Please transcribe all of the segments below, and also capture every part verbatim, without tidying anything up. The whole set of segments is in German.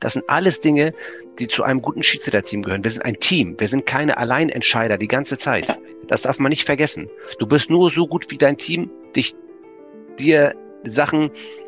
Das sind alles Dinge, die zu einem guten Schiedsrichterteam gehören. Wir sind ein Team. Wir sind keine Alleinentscheider die ganze Zeit. Das darf man nicht vergessen. Du bist nur so gut, wie dein Team dich, dir Sachen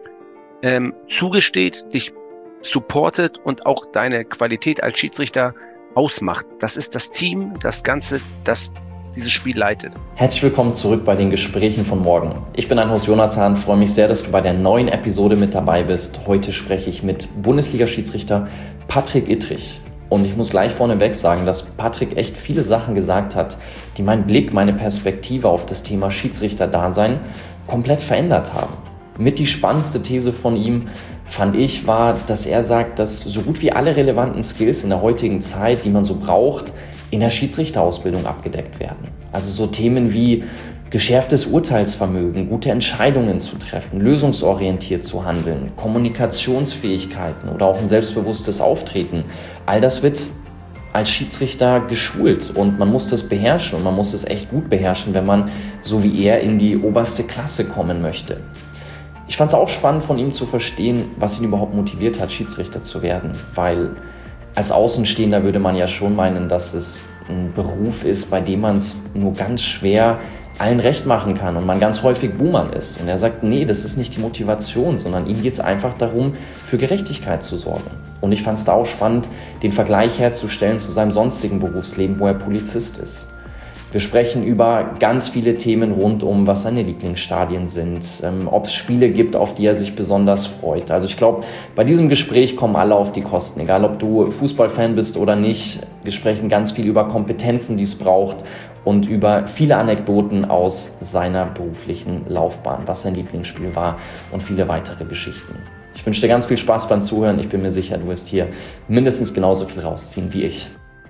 ähm, zugesteht, dich supportet und auch deine Qualität als Schiedsrichter ausmacht. Das ist das Team, das Ganze, das dieses Spiel leitet. Herzlich willkommen zurück bei den Gesprächen von morgen. Ich bin dein Host Jonathan, freue mich sehr, dass du bei der neuen Episode mit dabei bist. Heute spreche ich mit Bundesliga-Schiedsrichter Patrick Ittrich. Und ich muss gleich vorneweg sagen, dass Patrick echt viele Sachen gesagt hat, die meinen Blick, meine Perspektive auf das Thema Schiedsrichter-Dasein komplett verändert haben. Mit die spannendste These von ihm, fand ich, war, dass er sagt, dass so gut wie alle relevanten Skills in der heutigen Zeit, die man so braucht, in der Schiedsrichterausbildung abgedeckt werden. Also so Themen wie geschärftes Urteilsvermögen, gute Entscheidungen zu treffen, lösungsorientiert zu handeln, Kommunikationsfähigkeiten oder auch ein selbstbewusstes Auftreten. All das wird als Schiedsrichter geschult und man muss das beherrschen und man muss es echt gut beherrschen, wenn man, so wie er, in die oberste Klasse kommen möchte. Ich fand es auch spannend von ihm zu verstehen, was ihn überhaupt motiviert hat, Schiedsrichter zu werden, weil als Außenstehender würde man ja schon meinen, dass es ein Beruf ist, bei dem man es nur ganz schwer allen recht machen kann und man ganz häufig Buhmann ist. Und er sagt, nee, das ist nicht die Motivation, sondern ihm geht es einfach darum, für Gerechtigkeit zu sorgen. Und ich fand es da auch spannend, den Vergleich herzustellen zu seinem sonstigen Berufsleben, wo er Polizist ist. Wir sprechen über ganz viele Themen rund um, was seine Lieblingsstadien sind, ähm, ob es Spiele gibt, auf die er sich besonders freut. Also ich glaube, bei diesem Gespräch kommen alle auf die Kosten, egal ob du Fußballfan bist oder nicht. Wir sprechen ganz viel über Kompetenzen, die es braucht und über viele Anekdoten aus seiner beruflichen Laufbahn, was sein Lieblingsspiel war und viele weitere Geschichten. Ich wünsche dir ganz viel Spaß beim Zuhören. Ich bin mir sicher, du wirst hier mindestens genauso viel rausziehen wie ich.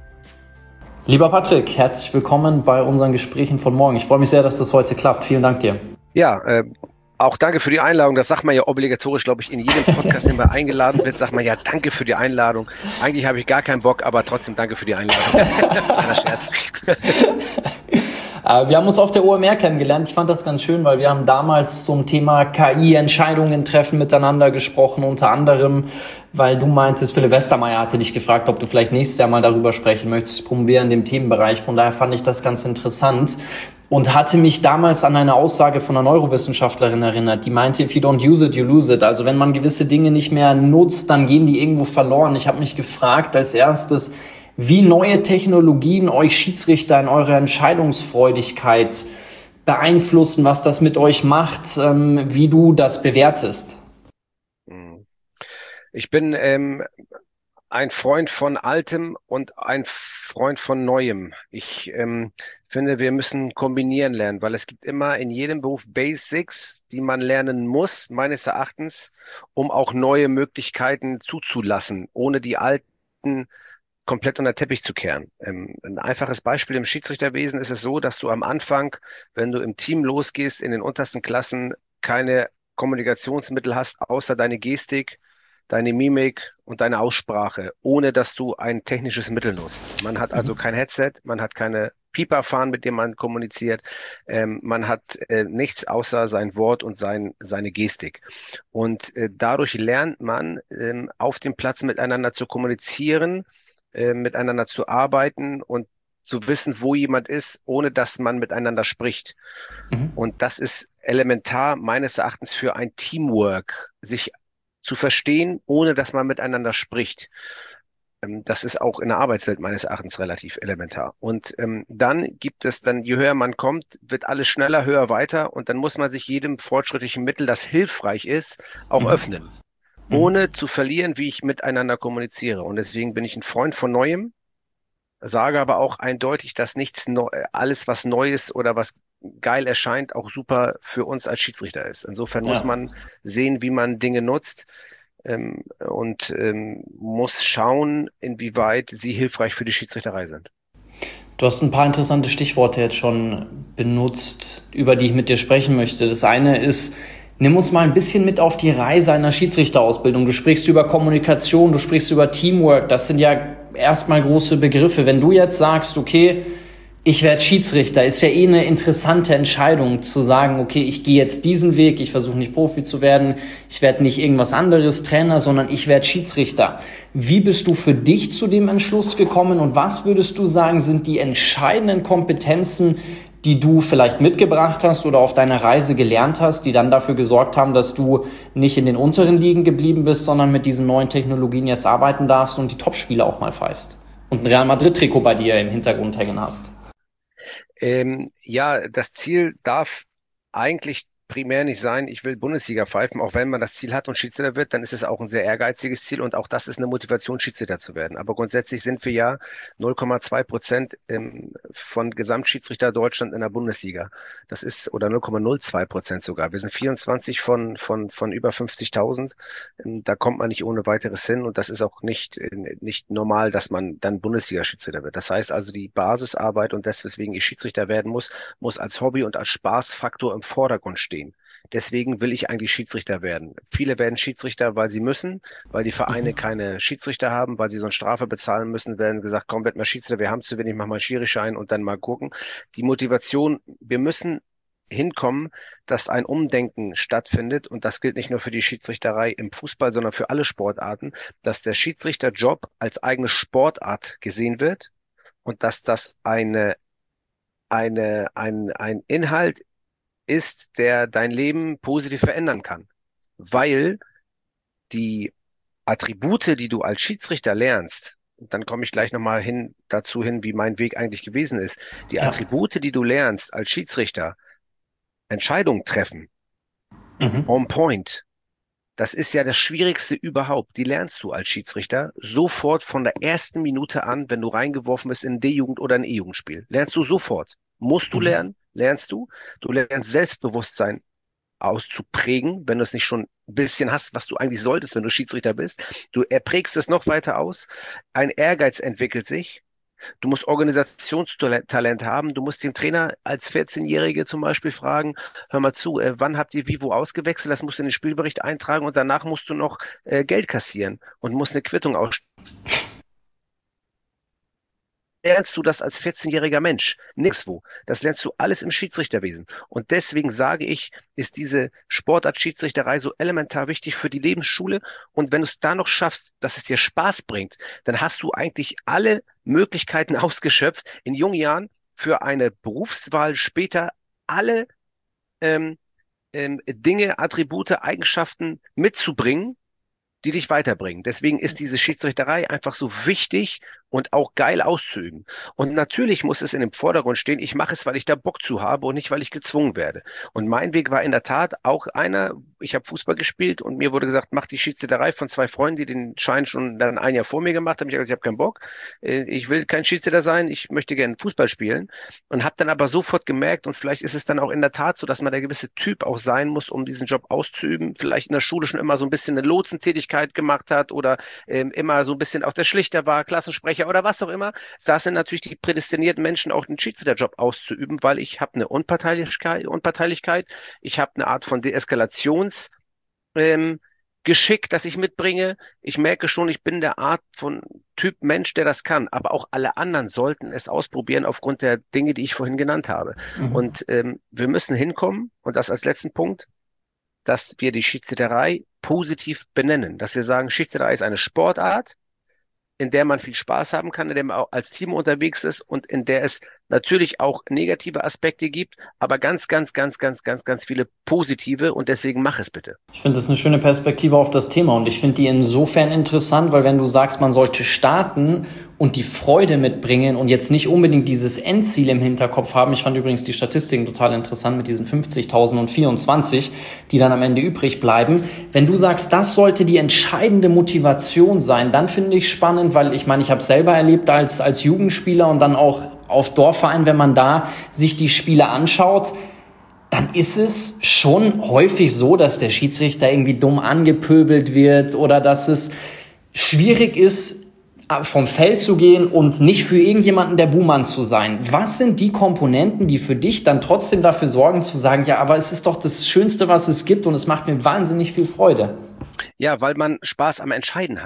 Lieber Patrick, herzlich willkommen bei unseren Gesprächen von morgen. Ich freue mich sehr, dass das heute klappt. Vielen Dank dir. Ja, äh, auch danke für die Einladung. Das sagt man ja obligatorisch, glaube ich, in jedem Podcast, wenn man eingeladen wird, sagt man ja, danke für die Einladung. Eigentlich habe ich gar keinen Bock, aber trotzdem danke für die Einladung. Kleiner Scherz. Wir haben uns auf der O M R kennengelernt. Ich fand das ganz schön, weil wir haben damals zum Thema K I, Entscheidungen treffen miteinander gesprochen, unter anderem, weil du meintest, Philipp Westermeier hatte dich gefragt, ob du vielleicht nächstes Jahr mal darüber sprechen möchtest. Ich promoviere in dem Themenbereich. Von daher fand ich das ganz interessant und hatte mich damals an eine Aussage von einer Neurowissenschaftlerin erinnert, die meinte, if you don't use it, you lose it. Also wenn man gewisse Dinge nicht mehr nutzt, dann gehen die irgendwo verloren. Ich habe mich gefragt als erstes, wie neue Technologien euch Schiedsrichter in eurer Entscheidungsfreudigkeit beeinflussen, was das mit euch macht, ähm, wie du das bewertest. Ich bin ähm, ein Freund von Altem und ein Freund von Neuem. Ich ähm, finde, wir müssen kombinieren lernen, weil es gibt immer in jedem Beruf Basics, die man lernen muss, meines Erachtens, um auch neue Möglichkeiten zuzulassen, ohne die alten komplett unter den Teppich zu kehren. Ähm, ein einfaches Beispiel im Schiedsrichterwesen ist es so, dass du am Anfang, wenn du im Team losgehst, in den untersten Klassen keine Kommunikationsmittel hast, außer deine Gestik, deine Mimik und deine Aussprache, ohne dass du ein technisches Mittel nutzt. Man hat also kein Headset, man hat keine Pieperfahnen, mit dem man kommuniziert, ähm, man hat äh, nichts außer sein Wort und sein, seine Gestik. Und äh, dadurch lernt man, ähm, auf dem Platz miteinander zu kommunizieren, miteinander zu arbeiten und zu wissen, wo jemand ist, ohne dass man miteinander spricht. Mhm. Und das ist elementar meines Erachtens für ein Teamwork, sich zu verstehen, ohne dass man miteinander spricht. Das ist auch in der Arbeitswelt meines Erachtens relativ elementar. Und ähm, dann gibt es dann, je höher man kommt, wird alles schneller, höher, weiter und dann muss man sich jedem fortschrittlichen Mittel, das hilfreich ist, auch mhm. öffnen. Ohne zu verlieren, wie ich miteinander kommuniziere. Und deswegen bin ich ein Freund von Neuem, sage aber auch eindeutig, dass nichts neu, alles, was neu ist oder was geil erscheint, auch super für uns als Schiedsrichter ist. Insofern ja. muss man sehen, wie man Dinge nutzt ähm, und ähm, muss schauen, inwieweit sie hilfreich für die Schiedsrichterei sind. Du hast ein paar interessante Stichworte jetzt schon benutzt, über die ich mit dir sprechen möchte. Das eine ist, nimm uns mal ein bisschen mit auf die Reise einer Schiedsrichterausbildung. Du sprichst über Kommunikation, du sprichst über Teamwork. Das sind ja erstmal große Begriffe. Wenn du jetzt sagst, okay, Ich werde Schiedsrichter. Ist ja eh eine interessante Entscheidung, zu sagen, okay, ich gehe jetzt diesen Weg, ich versuche nicht Profi zu werden, ich werde nicht irgendwas anderes Trainer, sondern ich werde Schiedsrichter. Wie bist du für dich zu dem Entschluss gekommen und was würdest du sagen, sind die entscheidenden Kompetenzen, die du vielleicht mitgebracht hast oder auf deiner Reise gelernt hast, die dann dafür gesorgt haben, dass du nicht in den unteren Ligen geblieben bist, sondern mit diesen neuen Technologien jetzt arbeiten darfst und die Topspiele auch mal pfeifst und ein Real Madrid-Trikot bei dir im Hintergrund hängen hast? Ähm, ja, das Ziel darf eigentlich primär nicht sein, ich will Bundesliga pfeifen, auch wenn man das Ziel hat und Schiedsrichter wird, dann ist es auch ein sehr ehrgeiziges Ziel und auch das ist eine Motivation, Schiedsrichter zu werden. Aber grundsätzlich sind wir ja null Komma zwei Prozent ähm, von Gesamtschiedsrichter Deutschland in der Bundesliga. Das ist, oder null Komma null zwei Prozent sogar. Wir sind vierundzwanzig von, von, von über fünfzigtausend. Ähm, da kommt man nicht ohne weiteres hin und das ist auch nicht, äh, nicht normal, dass man dann Bundesliga-Schiedsrichter wird. Das heißt also, die Basisarbeit und das, weswegen ich Schiedsrichter werden muss, muss als Hobby und als Spaßfaktor im Vordergrund stehen. Deswegen will ich eigentlich Schiedsrichter werden. Viele werden Schiedsrichter, weil sie müssen, weil die Vereine Mhm. keine Schiedsrichter haben, weil sie so eine Strafe bezahlen müssen, werden gesagt, komm, werd mal Schiedsrichter, wir haben zu wenig, mach mal einen Schiri-Schein und dann mal gucken. Die Motivation, wir müssen hinkommen, dass ein Umdenken stattfindet und das gilt nicht nur für die Schiedsrichterei im Fußball, sondern für alle Sportarten, dass der Schiedsrichterjob als eigene Sportart gesehen wird und dass das eine, eine, ein, ein Inhalt ist, der dein Leben positiv verändern kann. Weil die Attribute, die du als Schiedsrichter lernst, und dann komme ich gleich nochmal hin, dazu hin, wie mein Weg eigentlich gewesen ist. Die Ja. Attribute, die du lernst als Schiedsrichter, Entscheidungen treffen, Mhm. on point, das ist ja das Schwierigste überhaupt. Die lernst du als Schiedsrichter sofort von der ersten Minute an, wenn du reingeworfen bist in ein D-Jugend oder ein E-Jugendspiel. Lernst du sofort. Musst du Mhm. lernen, lernst du. Du lernst Selbstbewusstsein auszuprägen, wenn du es nicht schon ein bisschen hast, was du eigentlich solltest, wenn du Schiedsrichter bist. Du erprägst es noch weiter aus. Ein Ehrgeiz entwickelt sich. Du musst Organisationstalent haben. Du musst den Trainer als vierzehn-Jährige zum Beispiel fragen, hör mal zu, äh, wann habt ihr wie wo ausgewechselt? Das musst du in den Spielbericht eintragen und danach musst du noch äh, Geld kassieren und musst eine Quittung ausstellen. Lernst du das als vierzehn-jähriger Mensch? Nirgendwo. Das lernst du alles im Schiedsrichterwesen. Und deswegen sage ich, ist diese Sportart Schiedsrichterei so elementar wichtig für die Lebensschule. Und wenn du es da noch schaffst, dass es dir Spaß bringt, dann hast du eigentlich alle Möglichkeiten ausgeschöpft, in jungen Jahren für eine Berufswahl später alle ähm, ähm, Dinge, Attribute, Eigenschaften mitzubringen, die dich weiterbringen. Deswegen ist diese Schiedsrichterei einfach so wichtig und auch geil auszuüben. Und natürlich muss es in dem Vordergrund stehen, ich mache es, weil ich da Bock zu habe und nicht, weil ich gezwungen werde. Und mein Weg war in der Tat auch einer, ich habe Fußball gespielt und mir wurde gesagt, mach die Schiedsrichterei von zwei Freunden, die den Schein schon dann ein Jahr vor mir gemacht haben. Ich habe gesagt, ich habe keinen Bock, Äh, ich will kein Schiedsrichter sein, ich möchte gerne Fußball spielen und habe dann aber sofort gemerkt und vielleicht ist es dann auch in der Tat so, dass man der gewisse Typ auch sein muss, um diesen Job auszuüben. Vielleicht in der Schule schon immer so ein bisschen eine Lotsentätigkeit gemacht hat oder ähm, immer so ein bisschen auch der Schlichter war, Klassensprecher oder was auch immer. Da sind natürlich die prädestinierten Menschen, auch den Schiedsrichterjob auszuüben, weil ich habe eine Unparteilichkeit, Unparteilichkeit, ich habe eine Art von Deeskalations ähm, Geschick, das ich mitbringe. Ich merke schon, ich bin der Art von Typ Mensch, der das kann. Aber auch alle anderen sollten es ausprobieren aufgrund der Dinge, die ich vorhin genannt habe. Mhm. Und ähm, wir müssen hinkommen, und das als letzten Punkt, dass wir die Schiedsrichterei positiv benennen. Dass wir sagen, Schiedsrichterei ist eine Sportart, in der man viel Spaß haben kann, in der man auch als Team unterwegs ist und in der es natürlich auch negative Aspekte gibt, aber ganz, ganz, ganz, ganz, ganz, ganz viele positive und deswegen mach es bitte. Ich finde das eine schöne Perspektive auf das Thema und ich finde die insofern interessant, weil wenn du sagst, man sollte starten und die Freude mitbringen und jetzt nicht unbedingt dieses Endziel im Hinterkopf haben. Ich fand übrigens die Statistiken total interessant mit diesen fünfzigtausend und vierundzwanzig, die dann am Ende übrig bleiben. Wenn du sagst, das sollte die entscheidende Motivation sein, dann finde ich spannend, weil ich meine, ich habe es selber erlebt als, als Jugendspieler und dann auch auf Dorfverein, wenn man da sich die Spiele anschaut, dann ist es schon häufig so, dass der Schiedsrichter irgendwie dumm angepöbelt wird oder dass es schwierig ist, vom Feld zu gehen und nicht für irgendjemanden der Buhmann zu sein. Was sind die Komponenten, die für dich dann trotzdem dafür sorgen, zu sagen, ja, aber es ist doch das Schönste, was es gibt und es macht mir wahnsinnig viel Freude? Ja, weil man Spaß am Entscheiden hat.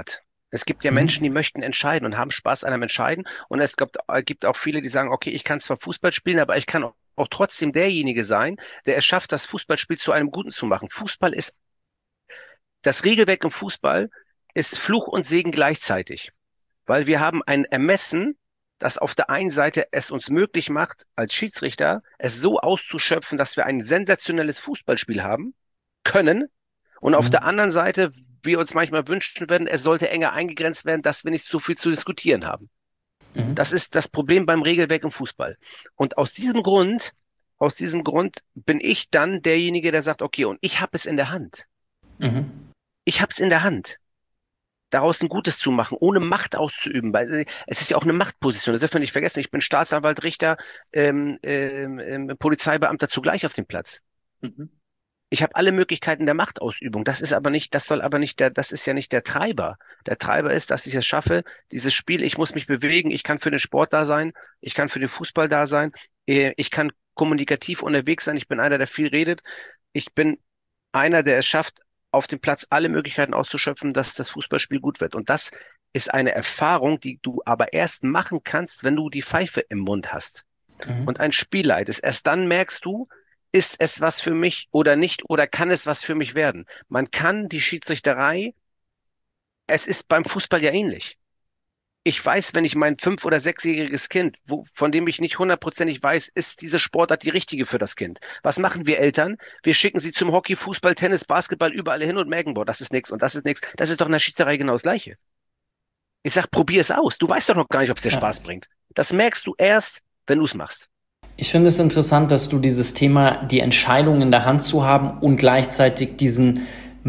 Es gibt ja Menschen, die Mhm. möchten entscheiden und haben Spaß an einem Entscheiden. Und es gibt, äh, gibt auch viele, die sagen, okay, ich kann zwar Fußball spielen, aber ich kann auch auch trotzdem derjenige sein, der es schafft, das Fußballspiel zu einem Guten zu machen. Fußball ist, das Regelwerk im Fußball ist Fluch und Segen gleichzeitig, weil wir haben ein Ermessen, das auf der einen Seite es uns möglich macht, als Schiedsrichter es so auszuschöpfen, dass wir ein sensationelles Fußballspiel haben können. Und auf der Mhm. anderen Seite, wir uns manchmal wünschen würden, es sollte enger eingegrenzt werden, dass wir nicht so viel zu diskutieren haben. Das Mhm. ist das Problem beim Regelwerk im Fußball. Und aus diesem Grund, aus diesem Grund bin ich dann derjenige, der sagt, okay, und ich habe es in der Hand. Mhm. Ich habe es in der Hand, daraus ein Gutes zu machen, ohne Macht auszuüben. Weil äh, es ist ja auch eine Machtposition. Das dürfen wir nicht vergessen. Ich bin Staatsanwalt, Richter, ähm, ähm, ähm, Polizeibeamter zugleich auf dem Platz. Mhm. Ich habe alle Möglichkeiten der Machtausübung. Das ist aber nicht, das soll aber nicht der, das ist ja nicht der Treiber. Der Treiber ist, dass ich es schaffe, dieses Spiel, ich muss mich bewegen, ich kann für den Sport da sein, ich kann für den Fußball da sein, äh, ich kann kommunikativ unterwegs sein, ich bin einer, der viel redet, ich bin einer, der es schafft, auf dem Platz alle Möglichkeiten auszuschöpfen, dass das Fußballspiel gut wird. Und das ist eine Erfahrung, die du aber erst machen kannst, wenn du die Pfeife im Mund hast Mhm. und ein Spiel leitest. Erst dann merkst du, ist es was für mich oder nicht oder kann es was für mich werden? Man kann die Schiedsrichterei, es ist beim Fußball ja ähnlich. Ich weiß, wenn ich mein fünf- oder sechsjähriges Kind, wo, von dem ich nicht hundertprozentig weiß, ist diese Sportart die richtige für das Kind. Was machen wir Eltern? Wir schicken sie zum Hockey, Fußball, Tennis, Basketball überall hin und merken, boah, das ist nichts und das ist nichts. Das ist doch in der Schiedsrichterei genau das Gleiche. Ich sag, probier es aus. Du weißt doch noch gar nicht, ob es dir Ja. Spaß bringt. Das merkst du erst, wenn du es machst. Ich finde es interessant, dass du dieses Thema, die Entscheidung in der Hand zu haben und gleichzeitig diesen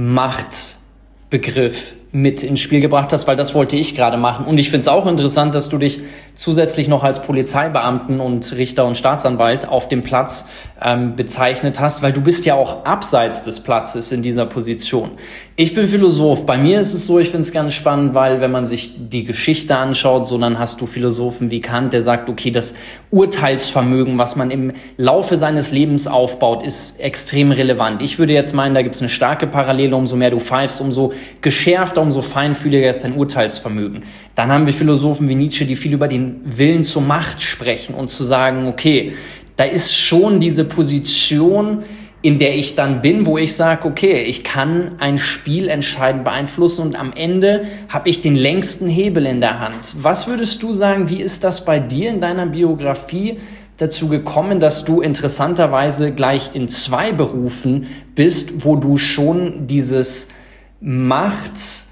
Machtbegriff mit ins Spiel gebracht hast, weil das wollte ich gerade machen. Und ich finde es auch interessant, dass du dich zusätzlich noch als Polizeibeamten und Richter und Staatsanwalt auf dem Platz ähm, bezeichnet hast, weil du bist ja auch abseits des Platzes in dieser Position. Ich bin Philosoph. Bei mir ist es so, ich finde es ganz spannend, weil wenn man sich die Geschichte anschaut, so dann hast du Philosophen wie Kant, der sagt, okay, das Urteilsvermögen, was man im Laufe seines Lebens aufbaut, ist extrem relevant. Ich würde jetzt meinen, da gibt es eine starke Parallele, umso mehr du pfeifst, umso geschärfter, umso feinfühliger ist dein Urteilsvermögen. Dann haben wir Philosophen wie Nietzsche, die viel über den Willen zur Macht sprechen und zu sagen, okay, da ist schon diese Position, in der ich dann bin, wo ich sage, okay, ich kann ein Spiel entscheidend beeinflussen und am Ende habe ich den längsten Hebel in der Hand. Was würdest du sagen, wie ist das bei dir in deiner Biografie dazu gekommen, dass du interessanterweise gleich in zwei Berufen bist, wo du schon dieses Macht,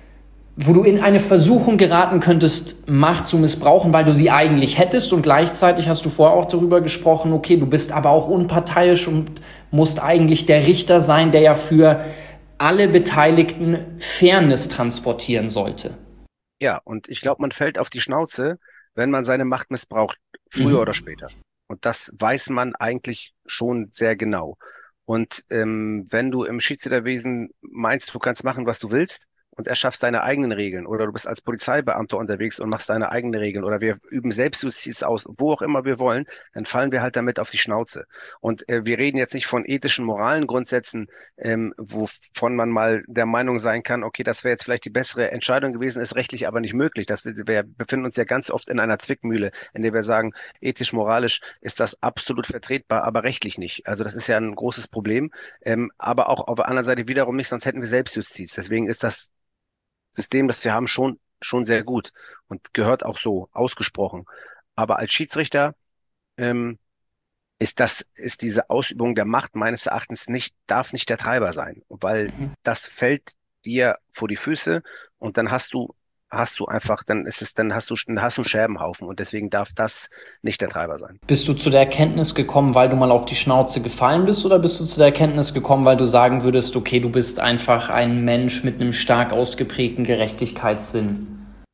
wo du in eine Versuchung geraten könntest, Macht zu missbrauchen, weil du sie eigentlich hättest und gleichzeitig hast du vorher auch darüber gesprochen, okay, du bist aber auch unparteiisch und musst eigentlich der Richter sein, der ja für alle Beteiligten Fairness transportieren sollte. Ja, und ich glaube, man fällt auf die Schnauze, wenn man seine Macht missbraucht, früher oder Mhm. später. Und das weiß man eigentlich schon sehr genau. Und ähm, wenn du im Schiedsrichterwesen meinst, du kannst machen, was du willst und erschaffst deine eigenen Regeln, oder du bist als Polizeibeamter unterwegs und machst deine eigenen Regeln, oder wir üben Selbstjustiz aus, wo auch immer wir wollen, dann fallen wir halt damit auf die Schnauze. Und äh, wir reden jetzt nicht von ethischen, moralen Grundsätzen, ähm, wovon man mal der Meinung sein kann, okay, das wäre jetzt vielleicht die bessere Entscheidung gewesen, ist rechtlich aber nicht möglich. Das, wir, wir befinden uns ja ganz oft in einer Zwickmühle, in der wir sagen, ethisch, moralisch ist das absolut vertretbar, aber rechtlich nicht. Also das ist ja ein großes Problem, ähm, aber auch auf der anderen Seite wiederum nicht, sonst hätten wir Selbstjustiz. Deswegen ist das System, das wir haben, schon, schon sehr gut und gehört auch so ausgesprochen. Aber als Schiedsrichter, ähm, ist das, ist diese Ausübung der Macht meines Erachtens nicht, darf nicht der Treiber sein, weil das fällt dir vor die Füße und dann hast du, hast du einfach, dann ist es, dann hast du, dann hast du einen Scherbenhaufen und deswegen darf das nicht der Treiber sein. Bist du zu der Erkenntnis gekommen, weil du mal auf die Schnauze gefallen bist, oder bist du zu der Erkenntnis gekommen, weil du sagen würdest, okay, du bist einfach ein Mensch mit einem stark ausgeprägten Gerechtigkeitssinn?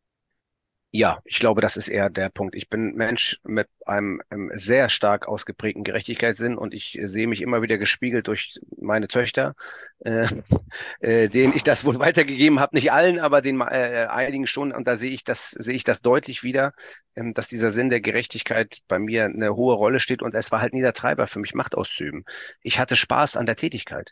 Ja, ich glaube, das ist eher der Punkt. Ich bin Mensch mit einem, ähm, sehr stark ausgeprägten Gerechtigkeitssinn und ich äh, sehe mich immer wieder gespiegelt durch meine Töchter, äh, äh, denen ich das wohl weitergegeben habe. Nicht allen, aber den äh, einigen schon. Und da sehe ich das, sehe ich das deutlich wieder, ähm, dass dieser Sinn der Gerechtigkeit bei mir eine hohe Rolle steht. Und es war halt nie der Treiber für mich, Macht auszuüben. Ich hatte Spaß an der Tätigkeit.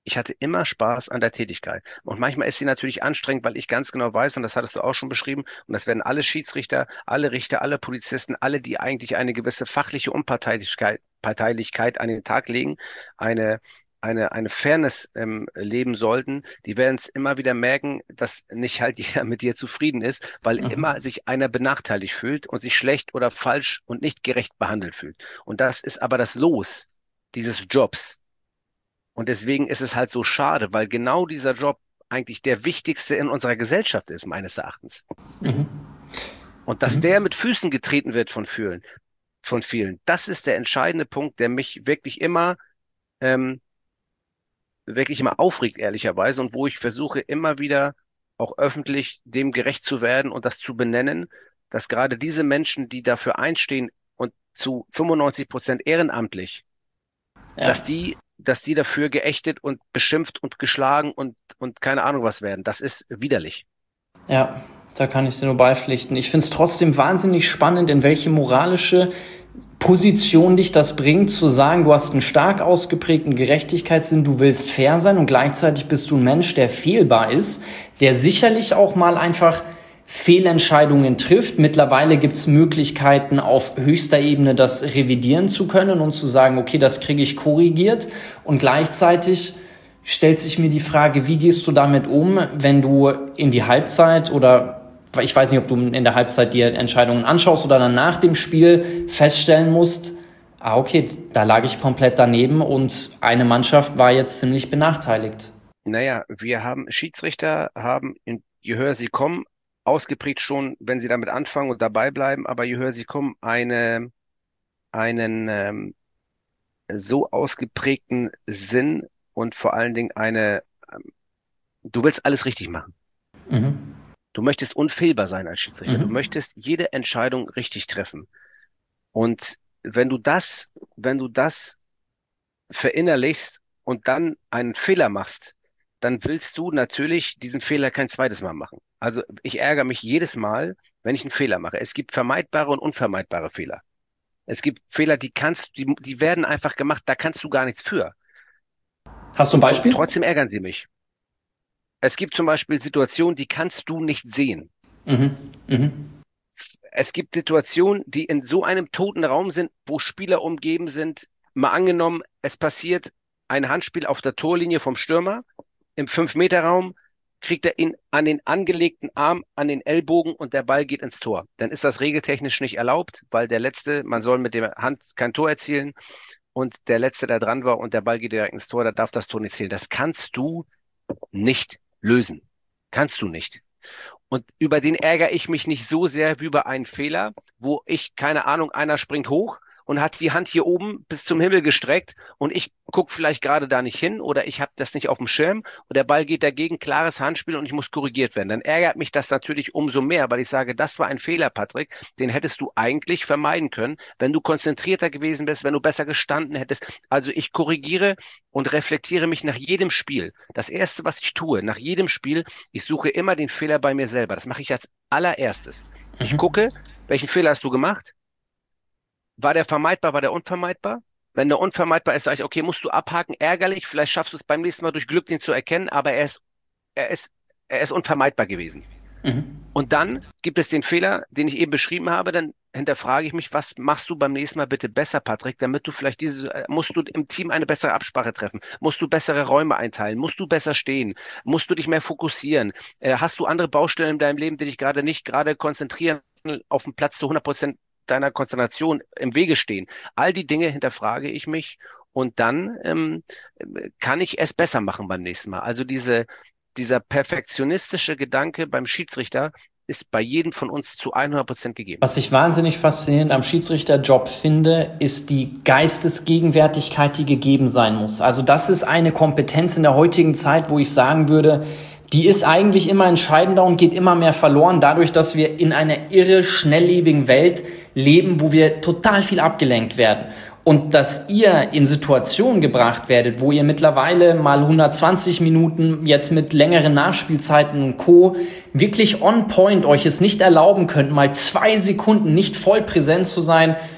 ich hatte immer Spaß an der Tätigkeit. Und manchmal ist sie natürlich anstrengend, weil ich ganz genau weiß, und das hattest du auch schon beschrieben, und das werden alle Schiedsrichter, alle Richter, alle Polizisten, alle, die eigentlich eine gewisse fachliche Unparteilichkeit Parteilichkeit an den Tag legen, eine eine, eine Fairness ähm, leben sollten, die werden es immer wieder merken, dass nicht halt jeder mit dir zufrieden ist, weil Mhm. immer sich einer benachteiligt fühlt und sich schlecht oder falsch und nicht gerecht behandelt fühlt. Und das ist aber das Los dieses Jobs. Und deswegen ist es halt so schade, weil genau dieser Job eigentlich der wichtigste in unserer Gesellschaft ist, meines Erachtens. Mhm. Und dass Mhm. der mit Füßen getreten wird von vielen, von vielen, das ist der entscheidende Punkt, der mich wirklich immer ähm, wirklich immer aufregt, ehrlicherweise, und wo ich versuche, immer wieder auch öffentlich dem gerecht zu werden und das zu benennen, dass gerade diese Menschen, die dafür einstehen und zu fünfundneunzig Prozent ehrenamtlich, dass Ja. die, dass die dafür geächtet und beschimpft und geschlagen und, und keine Ahnung was werden. Das ist widerlich. Ja, da kann ich dir nur beipflichten. Ich finde es trotzdem wahnsinnig spannend, in welche moralische Position dich das bringt, zu sagen, du hast einen stark ausgeprägten Gerechtigkeitssinn, du willst fair sein und gleichzeitig bist du ein Mensch, der fehlbar ist, der sicherlich auch mal einfach Fehlentscheidungen trifft. Mittlerweile gibt es Möglichkeiten, auf höchster Ebene das revidieren zu können und zu sagen, okay, das kriege ich korrigiert. Und gleichzeitig stellt sich mir die Frage, wie gehst du damit um, wenn du in die Halbzeit oder ich weiß nicht, ob du in der Halbzeit dir Entscheidungen anschaust oder dann nach dem Spiel feststellen musst, ah, okay, da lag ich komplett daneben und eine Mannschaft war jetzt ziemlich benachteiligt. Naja, wir haben Schiedsrichter, haben, in, je höher sie kommen, ausgeprägt schon, wenn sie damit anfangen und dabei bleiben, aber je höher sie kommen, eine, einen ähm, so ausgeprägten Sinn und vor allen Dingen eine, ähm, du willst alles richtig machen. Mhm. Du möchtest unfehlbar sein als Schiedsrichter. Du Mhm. möchtest jede Entscheidung richtig treffen. Und wenn du das, wenn du das verinnerlichst und dann einen Fehler machst, dann willst du natürlich diesen Fehler kein zweites Mal machen. Also ich ärgere mich jedes Mal, wenn ich einen Fehler mache. Es gibt vermeidbare und unvermeidbare Fehler. Es gibt Fehler, die kannst, die, die werden einfach gemacht, da kannst du gar nichts für. Hast du ein Und, und Beispiel? trotzdem ärgern sie mich. Es gibt zum Beispiel Situationen, die kannst du nicht sehen. Mhm. Mhm. Es gibt Situationen, die in so einem toten Raum sind, wo Spieler umgeben sind. Mal angenommen, es passiert ein Handspiel auf der Torlinie vom Stürmer im fünf-Meter-Raum, kriegt er ihn an den angelegten Arm, an den Ellbogen und der Ball geht ins Tor. Dann ist das regeltechnisch nicht erlaubt, weil der Letzte, man soll mit der Hand kein Tor erzielen und der Letzte, der dran war und der Ball geht direkt ins Tor, da darf das Tor nicht zählen. Das kannst du nicht lösen. Kannst du nicht. Und über den ärgere ich mich nicht so sehr wie über einen Fehler, wo ich, keine Ahnung, einer springt hoch und hat die Hand hier oben bis zum Himmel gestreckt und ich gucke vielleicht gerade da nicht hin oder ich habe das nicht auf dem Schirm und der Ball geht dagegen, klares Handspiel und ich muss korrigiert werden. Dann ärgert mich das natürlich umso mehr, weil ich sage, das war ein Fehler, Patrick, den hättest du eigentlich vermeiden können, wenn du konzentrierter gewesen bist, wenn du besser gestanden hättest. Also ich korrigiere und reflektiere mich nach jedem Spiel. Das Erste, was ich tue, nach jedem Spiel, ich suche immer den Fehler bei mir selber. Das mache ich als allererstes. Ich Mhm. gucke, welchen Fehler hast du gemacht? War der vermeidbar, war der unvermeidbar? Wenn der unvermeidbar ist, sage ich, okay, musst du abhaken, ärgerlich, vielleicht schaffst du es beim nächsten Mal durch Glück, den zu erkennen, aber er ist, er ist, er ist unvermeidbar gewesen. Mhm. Und dann gibt es den Fehler, den ich eben beschrieben habe, dann hinterfrage ich mich, was machst du beim nächsten Mal bitte besser, Patrick, damit du vielleicht diese, äh, musst du im Team eine bessere Absprache treffen, musst du bessere Räume einteilen, musst du besser stehen, musst du dich mehr fokussieren, äh, hast du andere Baustellen in deinem Leben, die dich gerade nicht gerade konzentrieren, auf dem Platz zu hundert Prozent deiner Konzentration im Wege stehen. All die Dinge hinterfrage ich mich und dann ähm, kann ich es besser machen beim nächsten Mal. Also diese dieser perfektionistische Gedanke beim Schiedsrichter ist bei jedem von uns zu hundert Prozent gegeben. Was ich wahnsinnig faszinierend am Schiedsrichterjob finde, ist die Geistesgegenwärtigkeit, die gegeben sein muss. Also das ist eine Kompetenz in der heutigen Zeit, wo ich sagen würde, die ist eigentlich immer entscheidender und geht immer mehr verloren, dadurch, dass wir in einer irre, schnelllebigen Welt leben, wo wir total viel abgelenkt werden. Und dass ihr in Situationen gebracht werdet, wo ihr mittlerweile mal hundertzwanzig Minuten jetzt mit längeren Nachspielzeiten und Co. wirklich on point euch es nicht erlauben könnt, mal zwei Sekunden nicht voll präsent zu sein,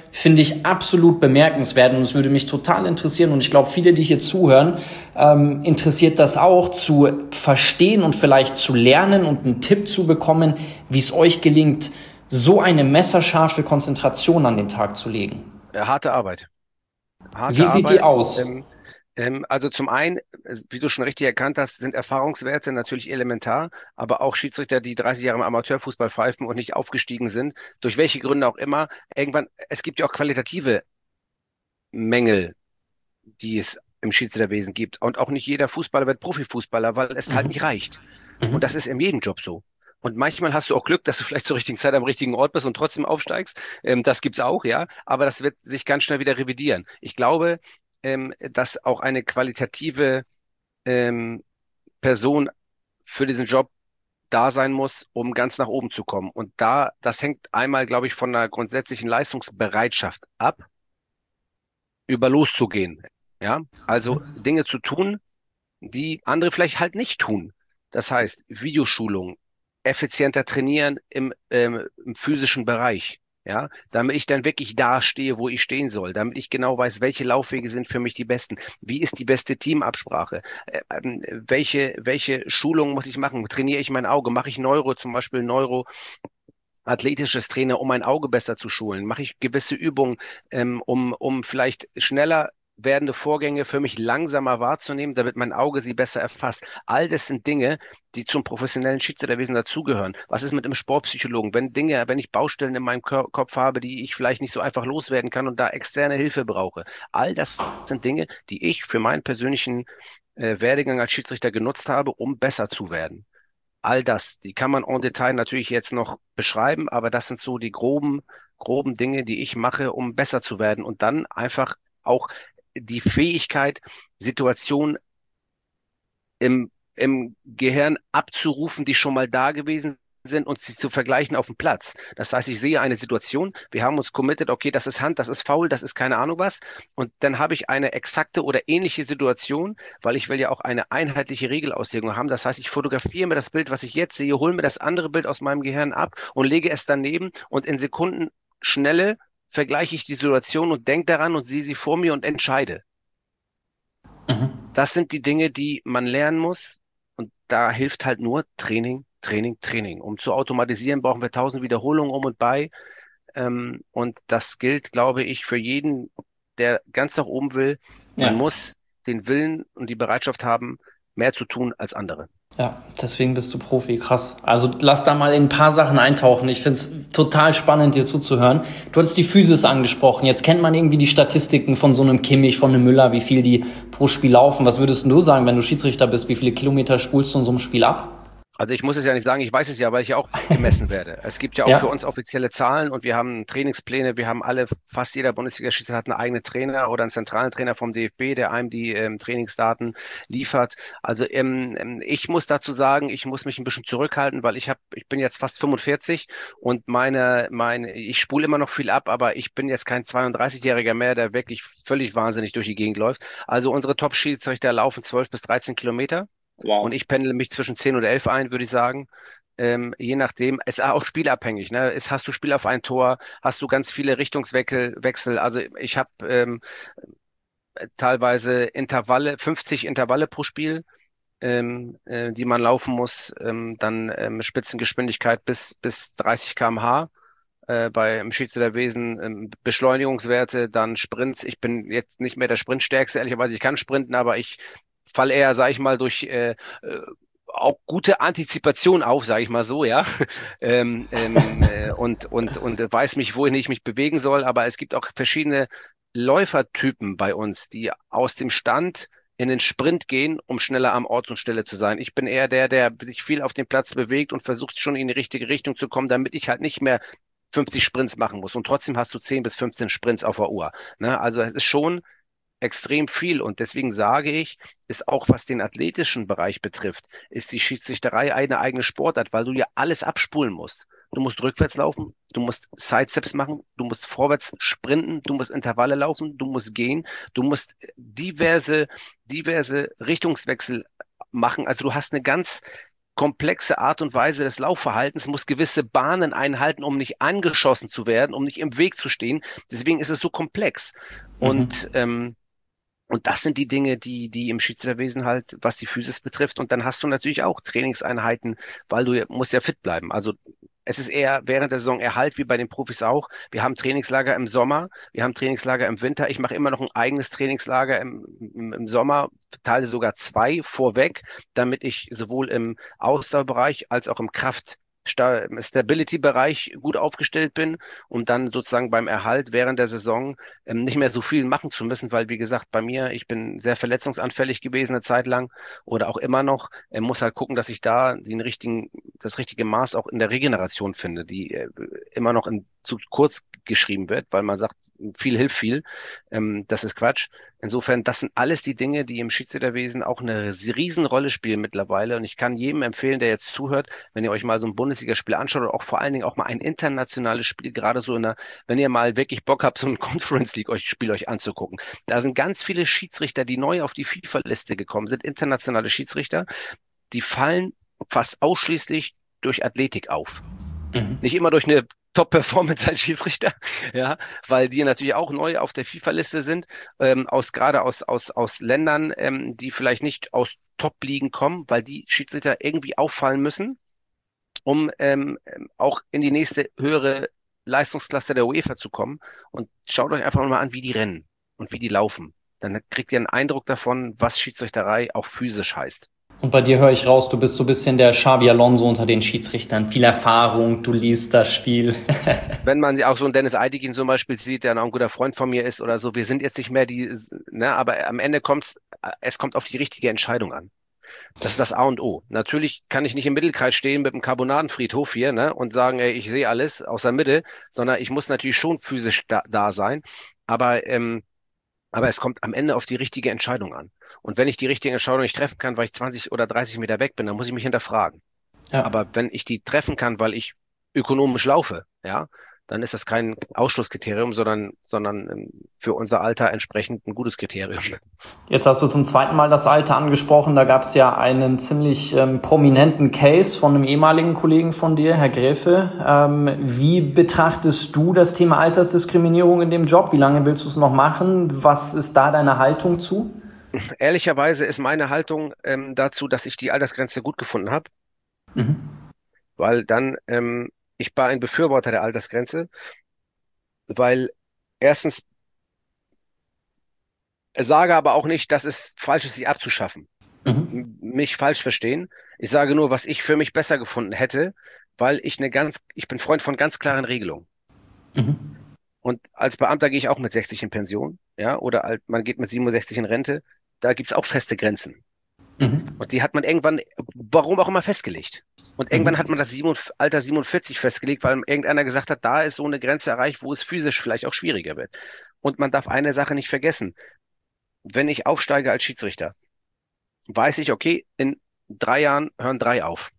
finde ich absolut bemerkenswert und es würde mich total interessieren und ich glaube, viele, die hier zuhören, ähm, interessiert das auch, zu verstehen und vielleicht zu lernen und einen Tipp zu bekommen, wie es euch gelingt, so eine messerscharfe Konzentration an den Tag zu legen. Äh, harte Arbeit. Harte Wie sieht die Arbeit. aus? Ähm, ähm, also zum einen, äh, wie du schon richtig erkannt hast, sind Erfahrungswerte natürlich elementar, aber auch Schiedsrichter, die dreißig Jahre im Amateurfußball pfeifen und nicht aufgestiegen sind, durch welche Gründe auch immer, irgendwann, es gibt ja auch qualitative Mängel, die es im Schiedsrichterwesen gibt. Und auch nicht jeder Fußballer wird Profifußballer, weil es halt nicht Mhm. reicht. Und das Mhm. ist in jedem Job so. Und manchmal hast du auch Glück, dass du vielleicht zur richtigen Zeit am richtigen Ort bist und trotzdem aufsteigst. Ähm, das gibt's auch, ja. Aber das wird sich ganz schnell wieder revidieren. Ich glaube, ähm, dass auch eine qualitative ähm, Person für diesen Job da sein muss, um ganz nach oben zu kommen. Und da, das hängt einmal, glaube ich, von einer grundsätzlichen Leistungsbereitschaft ab, über loszugehen. Ja, also Dinge zu tun, die andere vielleicht halt nicht tun. Das heißt, Videoschulung, effizienter trainieren im, ähm, im physischen Bereich. Ja, damit ich dann wirklich da stehe, wo ich stehen soll, damit ich genau weiß, welche Laufwege sind für mich die besten, wie ist die beste Teamabsprache, äh, ähm, welche, welche Schulung muss ich machen, trainiere ich mein Auge, mache ich Neuro, zum Beispiel Neuro, athletisches Trainer, um mein Auge besser zu schulen? Mache ich gewisse Übungen, ähm, um, um vielleicht schneller werdende Vorgänge für mich langsamer wahrzunehmen, damit mein Auge sie besser erfasst? All das sind Dinge, die zum professionellen Schiedsrichterwesen dazugehören. Was ist mit einem Sportpsychologen? Wenn Dinge, wenn ich Baustellen in meinem Kör- Kopf habe, die ich vielleicht nicht so einfach loswerden kann und da externe Hilfe brauche. All das sind Dinge, die ich für meinen persönlichen äh, Werdegang als Schiedsrichter genutzt habe, um besser zu werden. All das, die kann man en Detail natürlich jetzt noch beschreiben, aber das sind so die groben, groben Dinge, die ich mache, um besser zu werden und dann einfach auch die Fähigkeit, Situationen im, im Gehirn abzurufen, die schon mal da gewesen sind und sie zu vergleichen auf dem Platz. Das heißt, ich sehe eine Situation, wir haben uns committed, okay, das ist Hand, das ist Foul, das ist keine Ahnung was. Und dann habe ich eine exakte oder ähnliche Situation, weil ich will ja auch eine einheitliche Regelauslegung haben. Das heißt, ich fotografiere mir das Bild, was ich jetzt sehe, hole mir das andere Bild aus meinem Gehirn ab und lege es daneben und in Sekundenschnelle vergleiche ich die Situation und denke daran und sehe sie vor mir und entscheide. Mhm. Das sind die Dinge, die man lernen muss. Und da hilft halt nur Training, Training, Training. Um zu automatisieren, brauchen wir tausend Wiederholungen um und bei. Ähm, und das gilt, glaube ich, für jeden, der ganz nach oben will. Man Ja. muss den Willen und die Bereitschaft haben, mehr zu tun als andere. Ja, deswegen bist du Profi, krass. Also lass da mal in ein paar Sachen eintauchen. Ich find's total spannend, dir zuzuhören. Du hattest die Physis angesprochen. Jetzt kennt man irgendwie die Statistiken von so einem Kimmich, von einem Müller, wie viel die pro Spiel laufen. Was würdest du sagen, wenn du Schiedsrichter bist? Wie viele Kilometer spulst du in so einem Spiel ab? Also ich muss es ja nicht sagen, ich weiß es ja, weil ich ja auch gemessen werde. Es gibt ja auch für Ja, uns offizielle Zahlen und wir haben Trainingspläne. Wir haben alle, fast jeder Bundesliga-Schiedsrichter hat einen eigenen Trainer oder einen zentralen Trainer vom D F B, der einem die ähm, Trainingsdaten liefert. Also ähm, ähm, ich muss dazu sagen, ich muss mich ein bisschen zurückhalten, weil ich habe, ich bin jetzt fast fünfundvierzig und meine, meine, ich spule immer noch viel ab, aber ich bin jetzt kein zweiunddreißig-Jähriger mehr, der wirklich völlig wahnsinnig durch die Gegend läuft. Also unsere Top-Schiedsrichter laufen zwölf bis dreizehn Kilometer. Und wow. ich pendle mich zwischen zehn und elf ein, würde ich sagen. Ähm, je nachdem, es ist auch spielabhängig. Ne? Es, hast du Spiel auf ein Tor, hast du ganz viele Richtungswechsel. Wechsel. Also ich habe ähm, teilweise Intervalle, fünfzig Intervalle pro Spiel, ähm, äh, die man laufen muss. Ähm, dann ähm, Spitzengeschwindigkeit bis, bis dreißig Kilometer pro Stunde. Äh, bei im Schiedsrichterwesen ähm, Beschleunigungswerte, dann Sprints. Ich bin jetzt nicht mehr der Sprintstärkste, ehrlicherweise. Ich kann sprinten, aber ich fall eher, sage ich mal, durch äh, äh, auch gute Antizipation auf, sage ich mal so, ja. Ähm, ähm, äh, und, und, und weiß mich, wohin ich mich bewegen soll. Aber es gibt auch verschiedene Läufertypen bei uns, die aus dem Stand in den Sprint gehen, um schneller am Ort und Stelle zu sein. Ich bin eher der, der sich viel auf dem Platz bewegt und versucht schon in die richtige Richtung zu kommen, damit ich halt nicht mehr fünfzig Sprints machen muss. Und trotzdem hast du zehn bis fünfzehn Sprints auf der Uhr. Ne? Also es ist schon extrem viel. Und deswegen sage ich, ist auch was den athletischen Bereich betrifft, ist die Schiedsrichterei eine eigene Sportart, weil du ja alles abspulen musst. Du musst rückwärts laufen, du musst Sidesteps machen, du musst vorwärts sprinten, du musst Intervalle laufen, du musst gehen, du musst diverse, diverse Richtungswechsel machen. Also du hast eine ganz komplexe Art und Weise des Laufverhaltens, muss gewisse Bahnen einhalten, um nicht angeschossen zu werden, um nicht im Weg zu stehen. Deswegen ist es so komplex. Mhm. Und ähm, und das sind die Dinge, die, die im Schiedsrichterwesen halt, was die Physis betrifft. Und dann hast du natürlich auch Trainingseinheiten, weil du ja- musst ja fit bleiben. Also es ist eher während der Saison Erhalt, wie bei den Profis auch. Wir haben Trainingslager im Sommer, wir haben Trainingslager im Winter. Ich mache immer noch ein eigenes Trainingslager im, im, im Sommer, teile sogar zwei vorweg, damit ich sowohl im Ausdauerbereich als auch im Kraft Sta- im Stability-Bereich gut aufgestellt bin, um dann sozusagen beim Erhalt während der Saison ähm, nicht mehr so viel machen zu müssen, weil wie gesagt, bei mir, ich bin sehr verletzungsanfällig gewesen eine Zeit lang oder auch immer noch. Ähm, muss halt gucken, dass ich da den richtigen, das richtige Maß auch in der Regeneration finde, die äh, immer noch in, zu kurz geschrieben wird, weil man sagt, viel hilft viel. Ähm, das ist Quatsch. Insofern, das sind alles die Dinge, die im Schiedsrichterwesen auch eine Riesenrolle spielen mittlerweile. Und ich kann jedem empfehlen, der jetzt zuhört, wenn ihr euch mal so ein Bundesligaspiel anschaut oder auch vor allen Dingen auch mal ein internationales Spiel, gerade so in der, wenn ihr mal wirklich Bock habt, so ein Conference League euch Spiel euch anzugucken. Da sind ganz viele Schiedsrichter, die neu auf die FIFA-Liste gekommen sind, internationale Schiedsrichter, die fallen fast ausschließlich durch Athletik auf. Mhm. Nicht immer durch eine Top-Performance als Schiedsrichter, ja, weil die natürlich auch neu auf der FIFA-Liste sind, ähm, aus gerade aus, aus, aus Ländern, ähm, die vielleicht nicht aus Top-Ligen kommen, weil die Schiedsrichter irgendwie auffallen müssen, um ähm, ähm, auch in die nächste höhere Leistungsklasse der UEFA zu kommen. Und schaut euch einfach mal an, wie die rennen und wie die laufen. Dann kriegt ihr einen Eindruck davon, was Schiedsrichterei auch physisch heißt. Und bei dir höre ich raus, du bist so ein bisschen der Xabi Alonso unter den Schiedsrichtern. Viel Erfahrung, du liest das Spiel. Wenn man auch so einen Dennis Eitekin zum Beispiel sieht, der noch ein guter Freund von mir ist oder so, wir sind jetzt nicht mehr die, ne, aber am Ende kommt's, es kommt auf die richtige Entscheidung an. Das ist das A und O. Natürlich kann ich nicht im Mittelkreis stehen mit einem Carbonadenfriedhof hier, ne, und sagen, ey, ich sehe alles aus der Mitte, sondern ich muss natürlich schon physisch da, da sein. Aber, ähm, aber es kommt am Ende auf die richtige Entscheidung an. Und wenn ich die richtige Entscheidung nicht treffen kann, weil ich zwanzig oder dreißig Meter weg bin, dann muss ich mich hinterfragen. Ja. Aber wenn ich die treffen kann, weil ich ökonomisch laufe, ja, dann ist das kein Ausschlusskriterium, sondern, sondern ähm, für unser Alter entsprechend ein gutes Kriterium. Jetzt hast du zum zweiten Mal das Alter angesprochen. Da gab es ja einen ziemlich ähm, prominenten Case von einem ehemaligen Kollegen von dir, Herr Gräfe. Ähm, wie betrachtest du das Thema Altersdiskriminierung in dem Job? Wie lange willst du es noch machen? Was ist da deine Haltung zu? Ehrlicherweise ist meine Haltung ähm, dazu, dass ich die Altersgrenze gut gefunden habe, Mhm. weil dann, ähm, ich war ein Befürworter der Altersgrenze, weil erstens sage aber auch nicht, dass es falsch ist, sie abzuschaffen. Mhm. M- Mich falsch verstehen. Ich sage nur, was ich für mich besser gefunden hätte, weil ich eine ganz, ich bin Freund von ganz klaren Regelungen. Mhm. Und als Beamter gehe ich auch mit sechzig in Pension, ja, oder alt, man geht mit siebenundsechzig in Rente. Da gibt's auch feste Grenzen. Mhm. Und die hat man irgendwann, warum auch immer, festgelegt. Und irgendwann hat Mhm. man das sieben, Alter siebenundvierzig festgelegt, weil irgendeiner gesagt hat, da ist so eine Grenze erreicht, wo es physisch vielleicht auch schwieriger wird. Und man darf eine Sache nicht vergessen. Wenn ich aufsteige als Schiedsrichter, weiß ich, okay, in drei Jahren hören drei auf.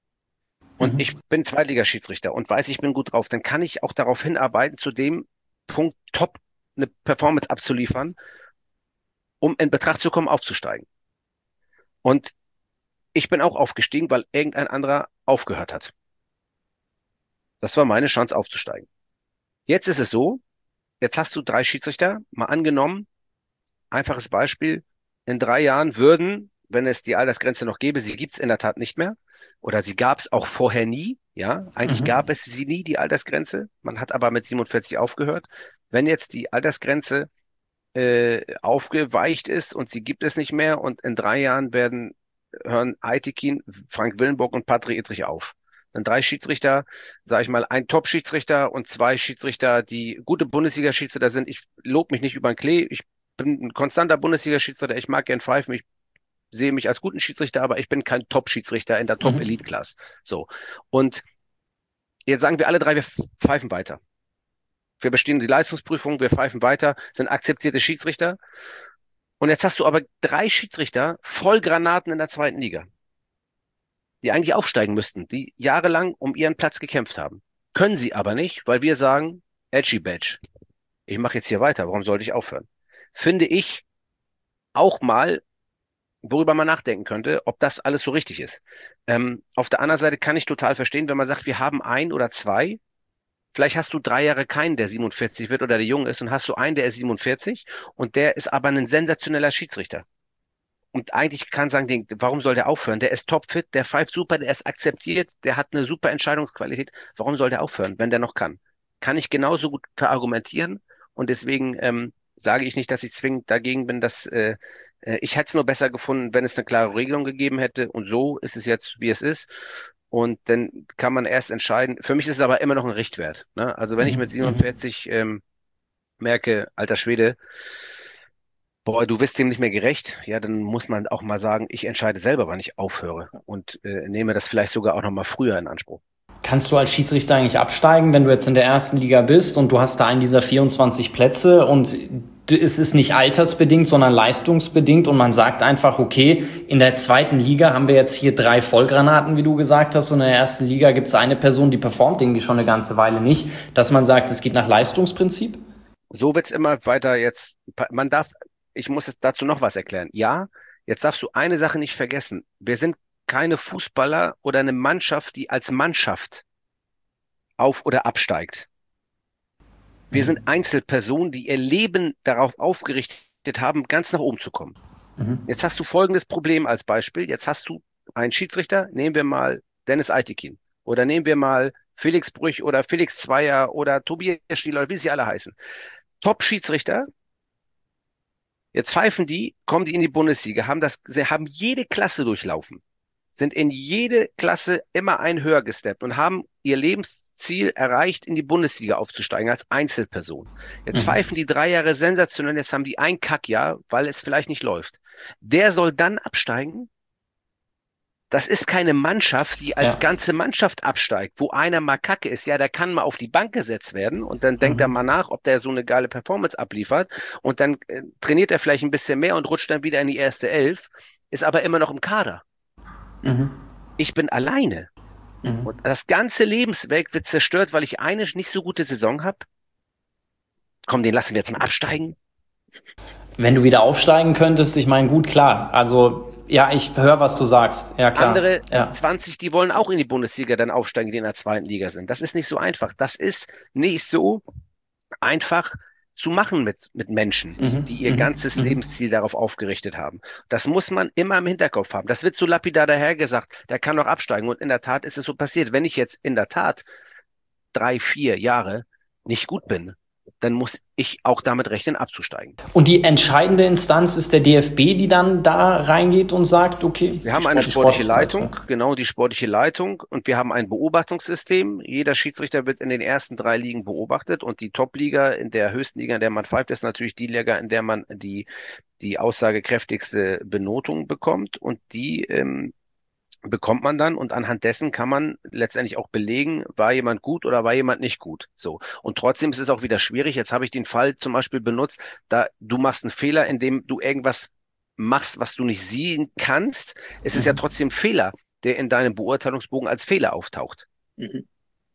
Und ich Mhm. bin Zweitligaschiedsrichter und weiß, ich bin gut drauf, dann kann ich auch darauf hinarbeiten, zu dem Punkt top eine Performance abzuliefern, um in Betracht zu kommen, aufzusteigen. Und ich bin auch aufgestiegen, weil irgendein anderer aufgehört hat. Das war meine Chance aufzusteigen. Jetzt ist es so, jetzt hast du drei Schiedsrichter, mal angenommen, einfaches Beispiel, in drei Jahren würden, wenn es die Altersgrenze noch gäbe, sie gibt es in der Tat nicht mehr, oder sie gab es auch vorher nie, ja, eigentlich gab Mhm. es sie nie, die Altersgrenze, man hat aber mit siebenundvierzig aufgehört. Wenn jetzt die Altersgrenze äh, aufgeweicht ist und sie gibt es nicht mehr und in drei Jahren werden, hören Aitekin, Frank Willenburg und Patrick Ittrich auf. Sind drei Schiedsrichter, sage ich mal, ein Top-Schiedsrichter und zwei Schiedsrichter, die gute Bundesliga-Schiedsrichter sind. Ich lobe mich nicht über den Klee. Ich bin ein konstanter Bundesliga-Schiedsrichter. Ich mag gern pfeifen. Ich sehe mich als guten Schiedsrichter, aber ich bin kein Top-Schiedsrichter in der Mhm. Top-Elite-Class. So. Und jetzt sagen wir alle drei, wir pfeifen weiter. Wir bestehen die Leistungsprüfung, wir pfeifen weiter, sind akzeptierte Schiedsrichter. Und jetzt hast du aber drei Schiedsrichter, Vollgranaten in der zweiten Liga, die eigentlich aufsteigen müssten, die jahrelang um ihren Platz gekämpft haben. Können sie aber nicht, weil wir sagen, Edgy Badge, ich mache jetzt hier weiter, warum sollte ich aufhören? Finde ich auch mal worüber man nachdenken könnte, ob das alles so richtig ist. Ähm, auf der anderen Seite kann ich total verstehen, wenn man sagt, wir haben ein oder zwei. Vielleicht hast du drei Jahre keinen, der siebenundvierzig wird oder der jung ist, und hast du einen, der ist siebenundvierzig und der ist aber ein sensationeller Schiedsrichter. Und eigentlich kann sagen, den, warum soll der aufhören? Der ist topfit, der pfeift super, der ist akzeptiert, der hat eine super Entscheidungsqualität. Warum soll der aufhören, wenn der noch kann? Kann ich genauso gut verargumentieren, und deswegen ähm, sage ich nicht, dass ich zwingend dagegen bin, dass äh, äh, ich hätte es nur besser gefunden, wenn es eine klare Regelung gegeben hätte, und so ist es jetzt, wie es ist. Und dann kann man erst entscheiden. Für mich ist es aber immer noch ein Richtwert. Ne? Also wenn ich mit Mhm. Mhm. siebenundvierzig ähm, merke, alter Schwede, boah, du wirst dem nicht mehr gerecht, ja, dann muss man auch mal sagen, ich entscheide selber, wann ich aufhöre, und äh, nehme das vielleicht sogar auch noch mal früher in Anspruch. Kannst du als Schiedsrichter eigentlich absteigen, wenn du jetzt in der ersten Liga bist und du hast da einen dieser vierundzwanzig Plätze und es ist nicht altersbedingt, sondern leistungsbedingt und man sagt einfach, okay, in der zweiten Liga haben wir jetzt hier drei Vollgranaten, wie du gesagt hast, und in der ersten Liga gibt es eine Person, die performt irgendwie schon eine ganze Weile nicht, dass man sagt, es geht nach Leistungsprinzip? So wird's immer weiter jetzt. Man darf, ich muss jetzt dazu noch was erklären. Ja, jetzt darfst du eine Sache nicht vergessen. Wir sind keine Fußballer oder eine Mannschaft, die als Mannschaft auf- oder absteigt. Wir sind Mhm. Einzelpersonen, die ihr Leben darauf aufgerichtet haben, ganz nach oben zu kommen. Mhm. Jetzt hast du folgendes Problem als Beispiel. Jetzt hast du einen Schiedsrichter, nehmen wir mal Dennis Eitekin oder nehmen wir mal Felix Brüch oder Felix Zweier oder Tobias Stieler oder wie sie alle heißen. Top-Schiedsrichter, jetzt pfeifen die, kommen die in die Bundesliga, haben das, sie haben jede Klasse durchlaufen, sind in jede Klasse immer ein höher gesteppt und haben ihr Lebensziel erreicht, in die Bundesliga aufzusteigen als Einzelperson. Jetzt Mhm. pfeifen die drei Jahre sensationell, jetzt haben die ein Kackjahr, weil es vielleicht nicht läuft. Der soll dann absteigen? Das ist keine Mannschaft, die als Ja. ganze Mannschaft absteigt, wo einer mal Kacke ist. Ja, der kann mal auf die Bank gesetzt werden und dann denkt er Mhm. mal nach, ob der so eine geile Performance abliefert, und dann äh, trainiert er vielleicht ein bisschen mehr und rutscht dann wieder in die erste Elf, ist aber immer noch im Kader. Mhm. Ich bin alleine und Mhm. das ganze Lebenswerk wird zerstört, weil ich eine nicht so gute Saison habe. Komm, den lassen wir jetzt mal absteigen. Wenn du wieder aufsteigen könntest, ich meine, gut, klar. Also, ja, ich höre, was du sagst. Ja, klar. Andere Ja. zwanzig, die wollen auch in die Bundesliga dann aufsteigen, die in der zweiten Liga sind. Das ist nicht so einfach. Das ist nicht so einfach zu machen mit, mit Menschen, Mhm. die ihr Mhm. ganzes Mhm. Lebensziel darauf aufgerichtet haben. Das muss man immer im Hinterkopf haben. Das wird so lapidar dahergesagt, der kann doch absteigen. Und in der Tat ist es so passiert. Wenn ich jetzt in der Tat drei, vier Jahre nicht gut bin, dann muss ich auch damit rechnen, abzusteigen. Und die entscheidende Instanz ist der D F B, die dann da reingeht und sagt, okay, Wir die haben eine Sport, die sportliche sportliche Leitung, Leitung. genau die sportliche Leitung, und wir haben ein Beobachtungssystem. Jeder Schiedsrichter wird in den ersten drei Ligen beobachtet, und die Top-Liga, in der höchsten Liga, in der man pfeift, ist natürlich die Liga, in der man die, die aussagekräftigste Benotung bekommt, und die ähm, bekommt man dann, und anhand dessen kann man letztendlich auch belegen, war jemand gut oder war jemand nicht gut. So. Und trotzdem ist es auch wieder schwierig. Jetzt habe ich den Fall zum Beispiel benutzt, da du machst einen Fehler, indem du irgendwas machst, was du nicht sehen kannst. Es ist ja Mhm. trotzdem Fehler, der in deinem Beurteilungsbogen als Fehler auftaucht. Mhm.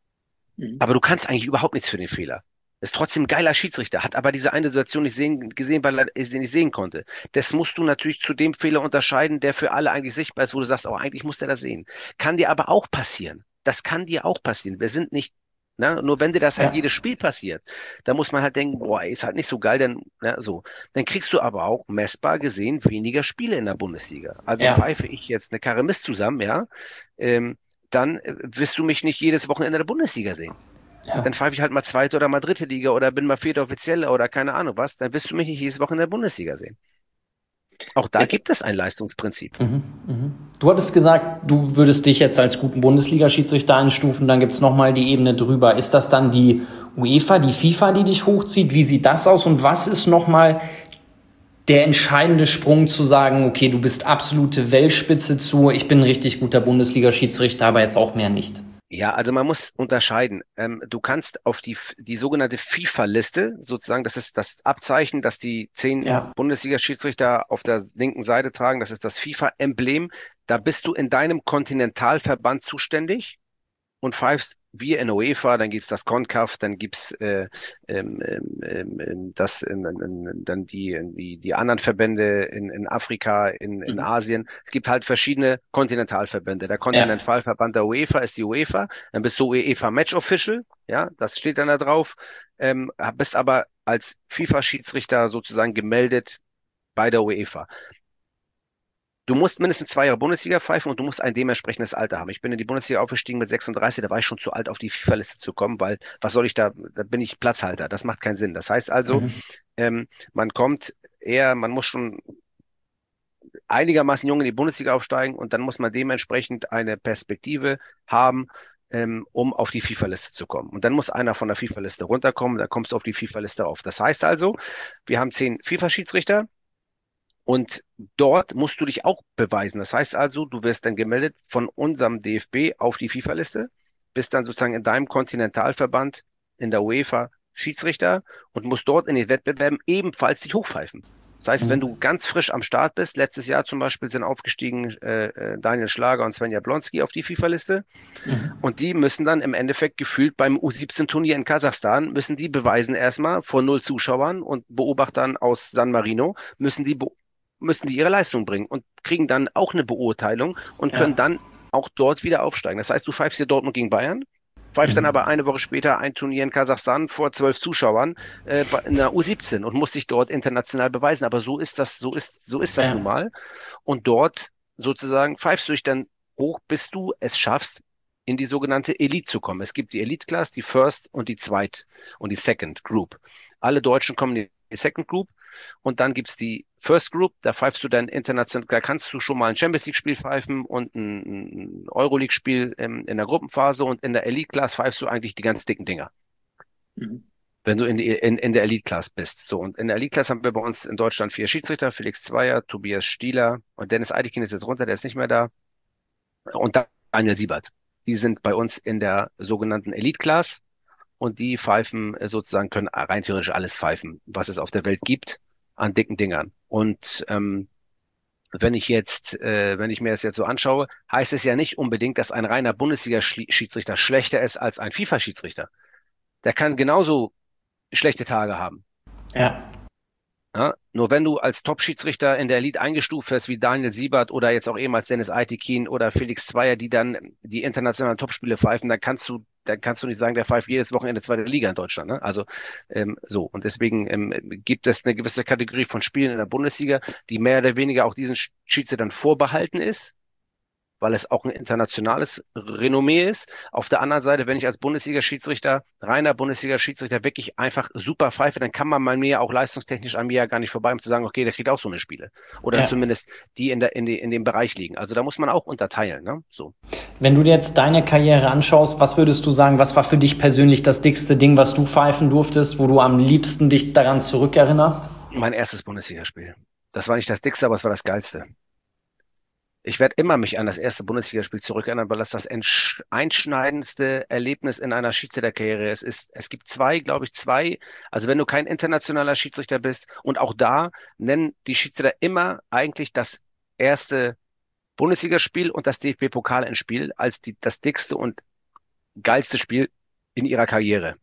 Mhm. Aber du kannst eigentlich überhaupt nichts für den Fehler. Ist trotzdem ein geiler Schiedsrichter, hat aber diese eine Situation nicht sehen, gesehen, weil er sie nicht sehen konnte. Das musst du natürlich zu dem Fehler unterscheiden, der für alle eigentlich sichtbar ist, wo du sagst, oh, eigentlich muss der das sehen. Kann dir aber auch passieren. Das kann dir auch passieren. Wir sind nicht, ne, nur wenn dir das halt Ja. jedes Spiel passiert, da muss man halt denken, boah, ist halt nicht so geil, denn, ne, so. Dann kriegst du aber auch messbar gesehen weniger Spiele in der Bundesliga. Also Ja. pfeife ich jetzt eine Karre Mist zusammen, ja, ähm, dann äh, wirst du mich nicht jedes Wochenende in der Bundesliga sehen. Ja. Dann pfeife ich halt mal zweite oder mal dritte Liga oder bin mal vierte Offizielle oder keine Ahnung was. Dann wirst du mich nicht jedes Woche in der Bundesliga sehen. Auch da Jetzt, gibt es ein Leistungsprinzip. mhm. Mhm. Du hattest gesagt, du würdest dich jetzt als guten Bundesliga-Schiedsrichter einstufen, dann gibt es nochmal die Ebene drüber. Ist das dann die UEFA, die FIFA, die dich hochzieht? Wie sieht das aus? Und was ist nochmal der entscheidende Sprung zu sagen, okay, du bist absolute Weltspitze zu, ich bin ein richtig guter Bundesliga-Schiedsrichter, aber jetzt auch mehr nicht? Ja, also man muss unterscheiden. Ähm, du kannst auf die, die sogenannte FIFA-Liste, sozusagen, das ist das Abzeichen, das die zehn Ja. Bundesliga-Schiedsrichter auf der linken Seite tragen, das ist das FIFA-Emblem. Da bist du in deinem Kontinentalverband zuständig und pfeifst wir in der UEFA, dann gibt's das CONCACAF, dann gibt's äh, ähm, ähm, ähm, das, ähm, ähm, dann die, die, die anderen Verbände in, in Afrika, in, in Mhm. Asien. Es gibt halt verschiedene Kontinentalverbände. Der Ja. Kontinentalverband der UEFA ist die UEFA. Dann bist du UEFA Match Official, ja, das steht dann da drauf. Ähm, bist aber als FIFA-Schiedsrichter sozusagen gemeldet bei der UEFA. Du musst mindestens zwei Jahre Bundesliga pfeifen und du musst ein dementsprechendes Alter haben. Ich bin in die Bundesliga aufgestiegen mit sechsunddreißig, da war ich schon zu alt, auf die FIFA-Liste zu kommen, weil was soll ich da, da bin ich Platzhalter. Das macht keinen Sinn. Das heißt also, Mhm. ähm, man kommt eher, man muss schon einigermaßen jung in die Bundesliga aufsteigen und dann muss man dementsprechend eine Perspektive haben, ähm, um auf die FIFA-Liste zu kommen. Und dann muss einer von der FIFA-Liste runterkommen, dann kommst du auf die FIFA-Liste auf. Das heißt also, wir haben zehn FIFA-Schiedsrichter. Und dort musst du dich auch beweisen. Das heißt also, du wirst dann gemeldet von unserem D F B auf die FIFA-Liste, bist dann sozusagen in deinem Kontinentalverband in der UEFA Schiedsrichter und musst dort in den Wettbewerben ebenfalls dich hochpfeifen. Das heißt, wenn Mhm. du ganz frisch am Start bist, letztes Jahr zum Beispiel sind aufgestiegen äh, äh, Daniel Schlager und Sven Jablonski auf die FIFA-Liste Mhm. und die müssen dann im Endeffekt gefühlt beim U siebzehn Turnier in Kasachstan, müssen die beweisen erstmal vor null Zuschauern und Beobachtern aus San Marino, müssen die be müssen die ihre Leistung bringen und kriegen dann auch eine Beurteilung und können Ja. dann auch dort wieder aufsteigen. Das heißt, du pfeifst hier Dortmund gegen Bayern, pfeifst dann aber Mhm. eine Woche später ein Turnier in Kasachstan vor zwölf Zuschauern äh, bei- in der U siebzehn und musst dich dort international beweisen. Aber so ist das, so ist, so ist das nun Ja. mal. Und dort sozusagen pfeifst du dich dann hoch, bis du es schaffst, in die sogenannte Elite zu kommen. Es gibt die Elite Class, die First und die Zweit und die Second Group. Alle Deutschen kommen in die Second Group und dann gibt's die First Group, da pfeifst du dann international, da kannst du schon mal ein Champions League-Spiel pfeifen und ein, ein Euroleague-Spiel in, in der Gruppenphase und in der Elite Class pfeifst du eigentlich die ganz dicken Dinger, Mhm. wenn du in, die, in, in der Elite Class bist. So, und in der Elite Class haben wir bei uns in Deutschland vier Schiedsrichter, Felix Zweier, Tobias Stieler und Dennis Eitekin ist jetzt runter, der ist nicht mehr da. Und Daniel Siebert. Die sind bei uns in der sogenannten Elite Class und die pfeifen äh, sozusagen, können rein theoretisch alles pfeifen, was es auf der Welt gibt an dicken Dingern. Und ähm, wenn ich jetzt, äh, wenn ich mir das jetzt so anschaue, heißt es ja nicht unbedingt, dass ein reiner Bundesliga-Schiedsrichter schlechter ist als ein FIFA-Schiedsrichter. Der kann genauso schlechte Tage haben. Ja. Ja, nur wenn du als Top-Schiedsrichter in der Elite eingestuft wirst, wie Daniel Siebert oder jetzt auch ehemals Dennis Eitekin oder Felix Zweier, die dann die internationalen Topspiele pfeifen, dann kannst du, dann kannst du nicht sagen, der pfeift jedes Wochenende zweite Liga in Deutschland. Ne? Also ähm, so. Und deswegen ähm, gibt es eine gewisse Kategorie von Spielen in der Bundesliga, die mehr oder weniger auch diesen Schiedsrichtern vorbehalten ist, weil es auch ein internationales Renommee ist. Auf der anderen Seite, wenn ich als Bundesliga-Schiedsrichter, reiner Bundesliga-Schiedsrichter wirklich einfach super pfeife, dann kann man mal mir auch leistungstechnisch an mir ja gar nicht vorbei, um zu sagen, okay, der kriegt auch so eine Spiele. Oder Ja. zumindest die in der, in die, in dem Bereich liegen. Also da muss man auch unterteilen, ne? So. Wenn du dir jetzt deine Karriere anschaust, was würdest du sagen, was war für dich persönlich das dickste Ding, was du pfeifen durftest, wo du am liebsten dich daran zurückerinnerst? Mein erstes Bundesligaspiel. Das war nicht das dickste, aber es war das geilste. Ich werde immer mich an das erste Bundesligaspiel zurückerinnern, weil das das entsch- einschneidendste Erlebnis in einer Schiedsrichterkarriere ist. Es, ist, es gibt zwei, glaube ich, zwei. Also wenn du kein internationaler Schiedsrichter bist und auch da nennen die Schiedsrichter immer eigentlich das erste Bundesligaspiel und das D F B-Pokal-Endspiel als die, das dickste und geilste Spiel in ihrer Karriere.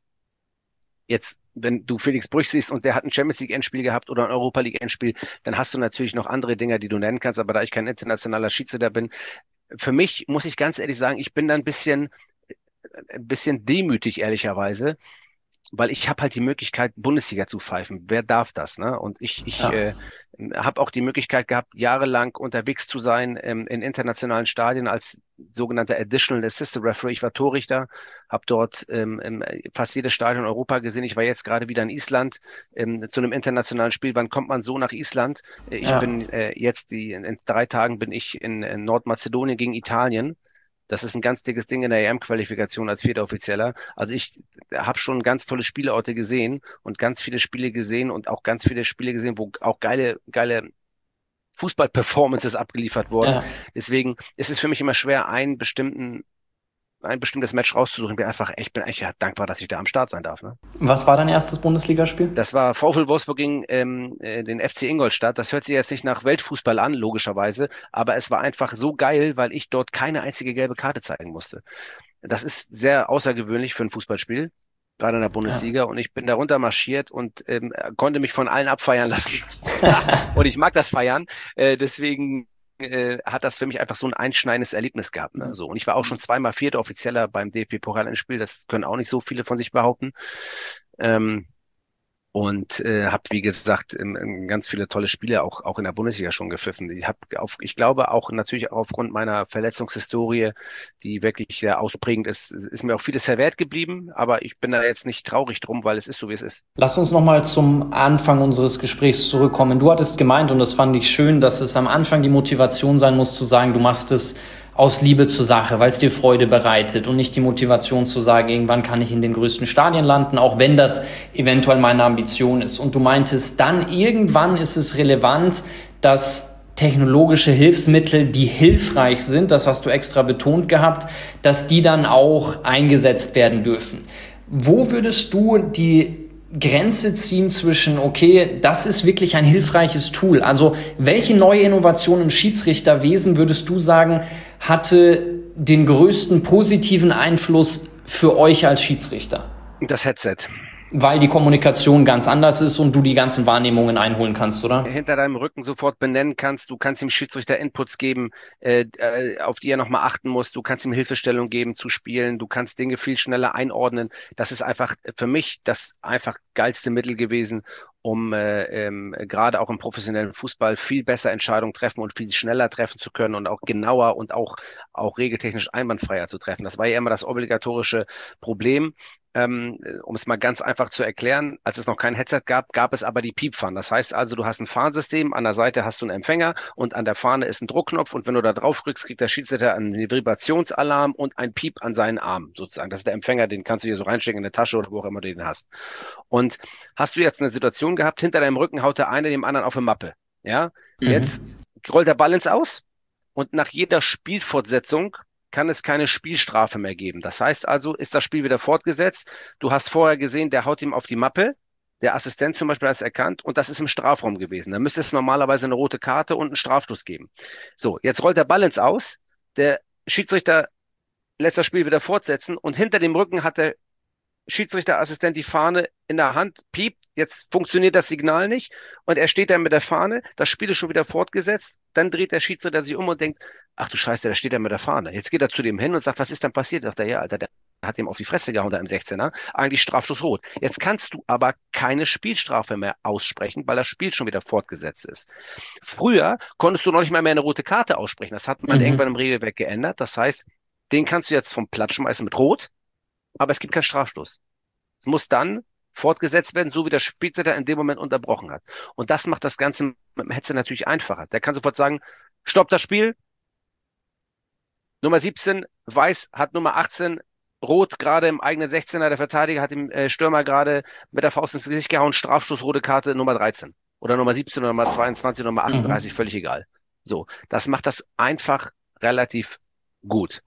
Jetzt, wenn du Felix Brüch siehst und der hat ein Champions League Endspiel gehabt oder ein Europa League Endspiel, dann hast du natürlich noch andere Dinger, die du nennen kannst. Aber da ich kein internationaler Schiedsrichter bin, für mich muss ich ganz ehrlich sagen, ich bin da ein bisschen, ein bisschen demütig, ehrlicherweise, weil ich habe halt die Möglichkeit, Bundesliga zu pfeifen. Wer darf das, ne? Und ich, ich Ja. äh, habe auch die Möglichkeit gehabt, jahrelang unterwegs zu sein ähm, in internationalen Stadien als sogenannter Additional Assistant Referee. Ich war Torrichter, habe dort ähm, ähm, fast jedes Stadion in Europa gesehen. Ich war jetzt gerade wieder in Island ähm, zu einem internationalen Spiel. Wann kommt man so nach Island? Äh, Ich Ja. bin äh, jetzt die in, in drei Tagen bin ich in, in Nordmazedonien gegen Italien. Das ist ein ganz dickes Ding in der E M-Qualifikation als vierter Offizieller. Also ich habe schon ganz tolle Spieleorte gesehen und ganz viele Spiele gesehen und auch ganz viele Spiele gesehen, wo auch geile, geile Fußball-Performances abgeliefert wurden. Ja. Deswegen ist es für mich immer schwer, einen bestimmten, ein bestimmtes Match rauszusuchen. Ich bin einfach echt, bin echt ja, dankbar, dass ich da am Start sein darf. Ne? Was war dein erstes Bundesligaspiel? Das war VfL Wolfsburg gegen ähm, äh, den F C Ingolstadt. Das hört sich jetzt nicht nach Weltfußball an, logischerweise, aber es war einfach so geil, weil ich dort keine einzige gelbe Karte zeigen musste. Das ist sehr außergewöhnlich für ein Fußballspiel, gerade in der Ja. Bundesliga. Und ich bin darunter marschiert und ähm, konnte mich von allen abfeiern lassen. Und ich mag das Feiern. Äh, deswegen äh, hat das für mich einfach so ein einschneidendes Erlebnis gehabt. Ne? So, und ich war auch schon zweimal Vierter Offizieller beim D F B-Pokal-Endspiel. Das können auch nicht so viele von sich behaupten. Ähm, und äh, habe, wie gesagt, in, in ganz viele tolle Spiele auch, auch in der Bundesliga schon gepfiffen. Ich habe auf, ich glaube auch natürlich auch aufgrund meiner Verletzungshistorie, die wirklich sehr ausprägend ist, ist mir auch vieles verwehrt geblieben. Aber ich bin da jetzt nicht traurig drum, weil es ist so, wie es ist. Lass uns nochmal zum Anfang unseres Gesprächs zurückkommen. Du hattest gemeint, und das fand ich schön, dass es am Anfang die Motivation sein muss, zu sagen, du machst es aus Liebe zur Sache, weil es dir Freude bereitet und nicht die Motivation zu sagen, irgendwann kann ich in den größten Stadien landen, auch wenn das eventuell meine Ambition ist. Und du meintest, dann irgendwann ist es relevant, dass technologische Hilfsmittel, die hilfreich sind, das hast du extra betont gehabt, dass die dann auch eingesetzt werden dürfen. Wo würdest du die Grenze ziehen zwischen, okay, das ist wirklich ein hilfreiches Tool? Also welche neue Innovation im Schiedsrichterwesen würdest du sagen, hatte den größten positiven Einfluss für euch als Schiedsrichter? Das Headset. Weil die Kommunikation ganz anders ist und du die ganzen Wahrnehmungen einholen kannst, oder? Hinter deinem Rücken sofort benennen kannst. Du kannst dem Schiedsrichter Inputs geben, äh, äh, auf die er nochmal achten muss. Du kannst ihm Hilfestellung geben zu spielen. Du kannst Dinge viel schneller einordnen. Das ist einfach für mich das einfach geilste Mittel gewesen, um äh, ähm, gerade auch im professionellen Fußball viel besser Entscheidungen treffen und viel schneller treffen zu können und auch genauer und auch, auch regeltechnisch einwandfreier zu treffen. Das war ja immer das obligatorische Problem. Ähm, um es mal ganz einfach zu erklären, als es noch kein Headset gab, gab es aber die Piepfahnen. Das heißt also, du hast ein Fahnsystem, an der Seite hast du einen Empfänger und an der Fahne ist ein Druckknopf und wenn du da drauf drückst, kriegt der Schiedsrichter einen Vibrationsalarm und ein Piep an seinen Arm sozusagen. Das ist der Empfänger, den kannst du dir so reinstecken in eine Tasche oder wo auch immer du den hast. Und hast du jetzt eine Situation gehabt, hinter deinem Rücken haut der eine dem anderen auf eine Mappe. Ja, jetzt Mhm. rollt der Ball ins Aus und nach jeder Spielfortsetzung kann es keine Spielstrafe mehr geben. Das heißt also, ist das Spiel wieder fortgesetzt. Du hast vorher gesehen, der haut ihm auf die Mappe. Der Assistent zum Beispiel hat es erkannt und das ist im Strafraum gewesen. Da müsste es normalerweise eine rote Karte und einen Strafstoß geben. So, jetzt rollt der Ball ins Aus. Der Schiedsrichter lässt das Spiel wieder fortsetzen und hinter dem Rücken hat der Schiedsrichterassistent die Fahne in der Hand, piept, jetzt funktioniert das Signal nicht und er steht da mit der Fahne, das Spiel ist schon wieder fortgesetzt, dann dreht der Schiedsrichter sich um und denkt, ach du Scheiße, da steht er mit der Fahne. Jetzt geht er zu dem hin und sagt, was ist denn passiert? Sagt er, ja, Alter, der hat ihm auf die Fresse gehauen, da im sechzehner, eigentlich Strafstoß rot. Jetzt kannst du aber keine Spielstrafe mehr aussprechen, weil das Spiel schon wieder fortgesetzt ist. Früher konntest du noch nicht mal mehr eine rote Karte aussprechen, das hat man irgendwann Mhm. im Regelwerk geändert, das heißt, den kannst du jetzt vom Platz schmeißen mit rot, aber es gibt keinen Strafstoß. Es muss dann fortgesetzt werden, so wie der Schiedsrichter in dem Moment unterbrochen hat. Und das macht das Ganze mit dem Headset natürlich einfacher. Der kann sofort sagen, stopp das Spiel, Nummer siebzehn, Weiß hat Nummer achtzehn, Rot gerade im eigenen sechzehner, der Verteidiger hat dem äh, Stürmer gerade mit der Faust ins Gesicht gehauen, Strafstoß, rote Karte, Nummer dreizehn. Oder Nummer siebzehn oder Nummer zweiundzwanzig oder Nummer achtunddreißig, Mhm. völlig egal. So, das macht das einfach relativ gut.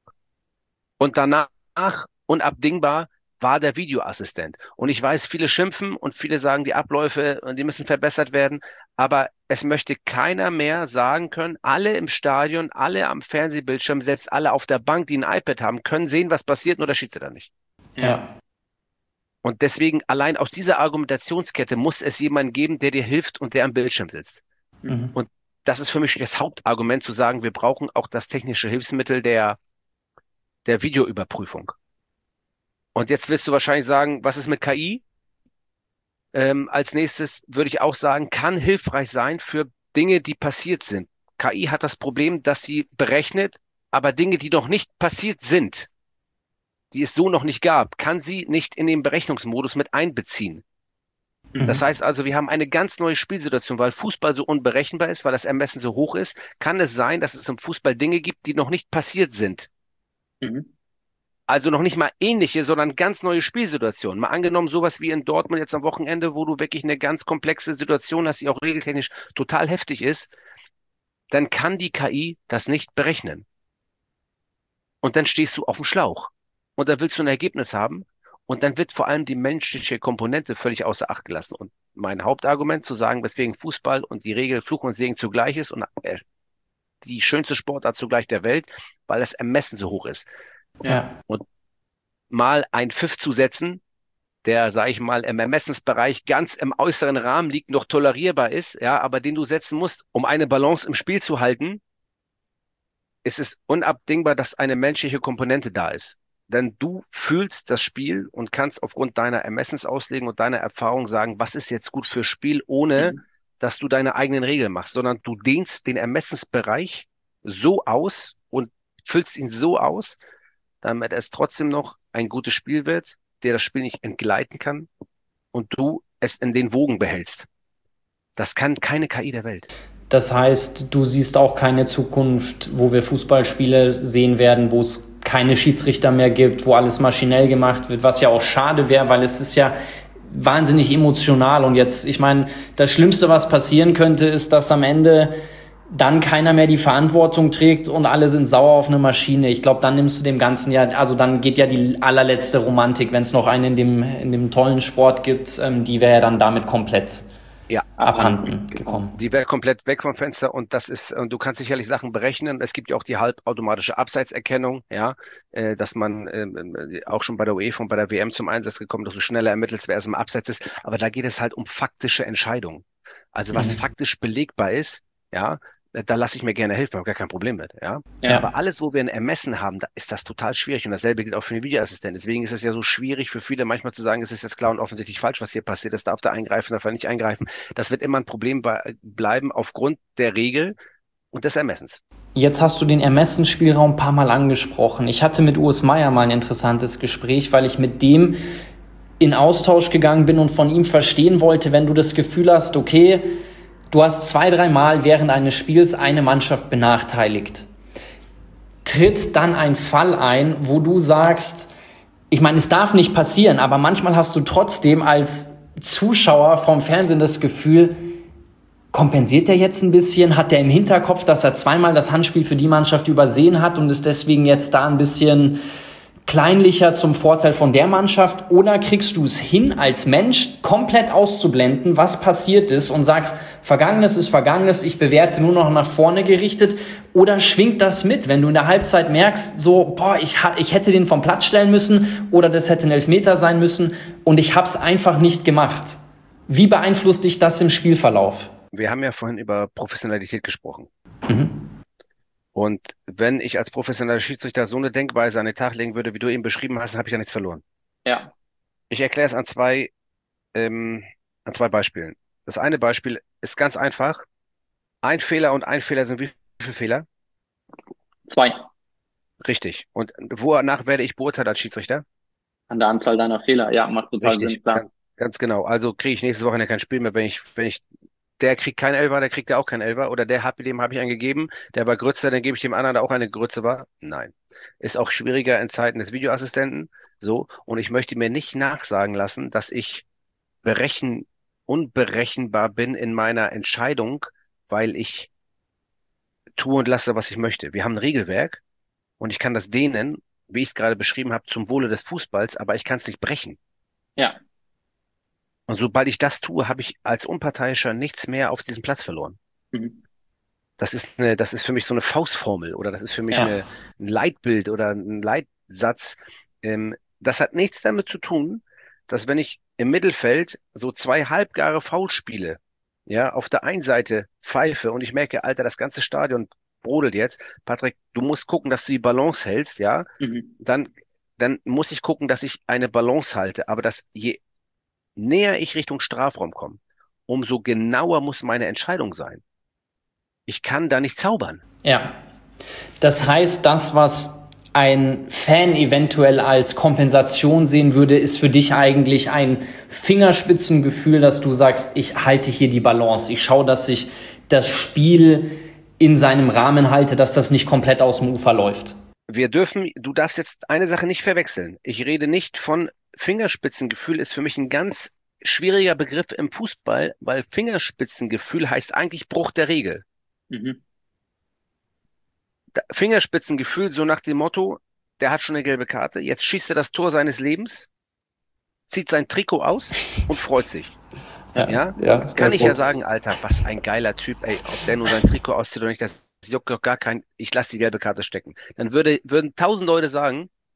Und danach unabdingbar war der Videoassistent. Und ich weiß, viele schimpfen und viele sagen, die Abläufe, die müssen verbessert werden. Aber es möchte keiner mehr sagen können, alle im Stadion, alle am Fernsehbildschirm, selbst alle auf der Bank, die ein iPad haben, können sehen, was passiert, nur der Schiedsrichter nicht. Ja. Und deswegen allein aus dieser Argumentationskette muss es jemanden geben, der dir hilft und der am Bildschirm sitzt. Mhm. Und das ist für mich das Hauptargument zu sagen, wir brauchen auch das technische Hilfsmittel der, der Videoüberprüfung. Und jetzt wirst du wahrscheinlich sagen, was ist mit K I? Ähm, als nächstes würde ich auch sagen, kann hilfreich sein für Dinge, die passiert sind. K I hat das Problem, dass sie berechnet, aber Dinge, die noch nicht passiert sind, die es so noch nicht gab, kann sie nicht in den Berechnungsmodus mit einbeziehen. Das Mhm. heißt also, wir haben eine ganz neue Spielsituation, weil Fußball so unberechenbar ist, weil das Ermessen so hoch ist, kann es sein, dass es im Fußball Dinge gibt, die noch nicht passiert sind. Mhm. Also noch nicht mal ähnliche, sondern ganz neue Spielsituationen. Mal angenommen, sowas wie in Dortmund jetzt am Wochenende, wo du wirklich eine ganz komplexe Situation hast, die auch regeltechnisch total heftig ist, dann kann die K I das nicht berechnen. Und dann stehst du auf dem Schlauch. Und da willst du ein Ergebnis haben. Und dann wird vor allem die menschliche Komponente völlig außer Acht gelassen. Und mein Hauptargument zu sagen, weswegen Fußball und die Regel Fluch und Segen zugleich ist und äh, die schönste Sportart zugleich der Welt, weil das Ermessen so hoch ist. Ja. Und mal ein Pfiff zu setzen, der, sage ich mal, im Ermessensbereich ganz im äußeren Rahmen liegt, noch tolerierbar ist, ja, aber den du setzen musst, um eine Balance im Spiel zu halten, ist es unabdingbar, dass eine menschliche Komponente da ist. Denn du fühlst das Spiel und kannst aufgrund deiner Ermessensauslegung und deiner Erfahrung sagen, was ist jetzt gut fürs Spiel, ohne Mhm. dass du deine eigenen Regeln machst, sondern du dehnst den Ermessensbereich so aus und füllst ihn so aus, damit es trotzdem noch ein gutes Spiel wird, der das Spiel nicht entgleiten kann und du es in den Wogen behältst. Das kann keine K I der Welt. Das heißt, du siehst auch keine Zukunft, wo wir Fußballspiele sehen werden, wo es keine Schiedsrichter mehr gibt, wo alles maschinell gemacht wird, was ja auch schade wäre, weil es ist ja wahnsinnig emotional. Und jetzt, ich meine, das Schlimmste, was passieren könnte, ist, dass am Ende dann keiner mehr die Verantwortung trägt und alle sind sauer auf eine Maschine. Ich glaube, dann nimmst du dem Ganzen ja, also dann geht ja die allerletzte Romantik, wenn es noch eine in dem, in dem tollen Sport gibt, ähm, die wäre ja dann damit komplett Ja, abhanden gekommen. die wäre komplett weg vom Fenster und das ist, und du kannst sicherlich Sachen berechnen. Es gibt ja auch die halbautomatische Abseitserkennung, ja, äh, dass man ähm, äh, auch schon bei der UEFA und bei der W M zum Einsatz gekommen, dass du schneller ermittelst, wer es im Abseits ist. Aber da geht es halt um faktische Entscheidungen. Also was Mhm. faktisch belegbar ist, ja, äh, da lasse ich mir gerne helfen, habe gar kein Problem mit, ja. Ja. Aber alles, wo wir ein Ermessen haben, da ist das total schwierig und dasselbe gilt auch für den Videoassistenten. Deswegen ist es ja so schwierig für viele manchmal zu sagen, es ist jetzt klar und offensichtlich falsch, was hier passiert, das darf da eingreifen, darf er nicht eingreifen. Das wird immer ein Problem bei, bleiben aufgrund der Regel und des Ermessens. Jetzt hast du den Ermessensspielraum ein paar Mal angesprochen. Ich hatte mit Urs Meier mal ein interessantes Gespräch, weil ich mit dem in Austausch gegangen bin und von ihm verstehen wollte, wenn du das Gefühl hast, okay, du hast zwei, drei Mal während eines Spiels eine Mannschaft benachteiligt. Tritt dann ein Fall ein, wo du sagst, ich meine, es darf nicht passieren, aber manchmal hast du trotzdem als Zuschauer vom Fernsehen das Gefühl, kompensiert er jetzt ein bisschen? Hat er im Hinterkopf, dass er zweimal das Handspiel für die Mannschaft übersehen hat und ist deswegen jetzt da ein bisschen kleinlicher zum Vorteil von der Mannschaft? Oder kriegst du es hin, als Mensch komplett auszublenden, was passiert ist und sagst, Vergangenes ist Vergangenes, ich bewerte nur noch nach vorne gerichtet? Oder schwingt das mit, wenn du in der Halbzeit merkst, so, boah, ich, ha- ich hätte den vom Platz stellen müssen oder das hätte ein Elfmeter sein müssen und ich hab's einfach nicht gemacht? Wie beeinflusst dich das im Spielverlauf? Wir haben ja vorhin über Professionalität gesprochen. Mhm. Und wenn ich als professioneller Schiedsrichter so eine Denkweise an den Tag legen würde, wie du eben beschrieben hast, dann habe ich ja nichts verloren. Ja. Ich erkläre es an zwei, ähm, an zwei Beispielen. Das eine Beispiel ist ganz einfach. Ein Fehler und ein Fehler sind wie viele Fehler? Zwei. Richtig. Und wonach werde ich beurteilt als Schiedsrichter? An der Anzahl deiner Fehler. Ja, macht total Richtig, Sinn, klar. ganz, ganz genau. Also kriege ich nächstes Wochenende kein Spiel mehr, wenn ich, wenn ich, der kriegt keinen Elfer, der kriegt ja auch keinen Elfer. Oder der hat, dem habe ich einen gegeben, der war Grütze, dann gebe ich dem anderen, der auch eine Grütze war. Nein. Ist auch schwieriger in Zeiten des Videoassistenten. So. Und ich möchte mir nicht nachsagen lassen, dass ich berechen, unberechenbar bin in meiner Entscheidung, weil ich tue und lasse, was ich möchte. Wir haben ein Regelwerk und ich kann das dehnen, wie ich es gerade beschrieben habe, zum Wohle des Fußballs, aber ich kann es nicht brechen. Ja. Und sobald ich das tue, habe ich als Unparteiischer nichts mehr auf diesem Platz verloren. Mhm. Das ist eine, das ist für mich so eine Faustformel oder das ist für mich Ja. eine, ein Leitbild oder ein Leitsatz. Ähm, das hat nichts damit zu tun, dass wenn ich im Mittelfeld so zwei halbgare Foulspiele, ja, auf der einen Seite pfeife und ich merke, Alter, das ganze Stadion brodelt jetzt. Patrick, du musst gucken, dass du die Balance hältst, ja. Mhm. Dann, dann muss ich gucken, dass ich eine Balance halte. Aber dass je näher ich Richtung Strafraum komme, umso genauer muss meine Entscheidung sein. Ich kann da nicht zaubern. Ja. Das heißt, das, was ein Fan eventuell als Kompensation sehen würde, ist für dich eigentlich ein Fingerspitzengefühl, dass du sagst, ich halte hier die Balance. Ich schaue, dass ich das Spiel in seinem Rahmen halte, dass das nicht komplett aus dem Ufer läuft. Wir dürfen, du darfst jetzt eine Sache nicht verwechseln. Ich rede nicht von Fingerspitzengefühl, ist für mich ein ganz schwieriger Begriff im Fußball, weil Fingerspitzengefühl heißt eigentlich Bruch der Regel. Mhm. Da- Fingerspitzengefühl, so nach dem Motto, der hat schon eine gelbe Karte, jetzt schießt er das Tor seines Lebens, zieht sein Trikot aus und freut sich. Ja, ja kann ich ja sagen, Alter, was ein geiler Typ, ey, ob der nur sein Trikot auszieht oder nicht, das juckt doch gar kein, ich lasse die gelbe Karte stecken. Dann würde, würden tausend Leute sagen,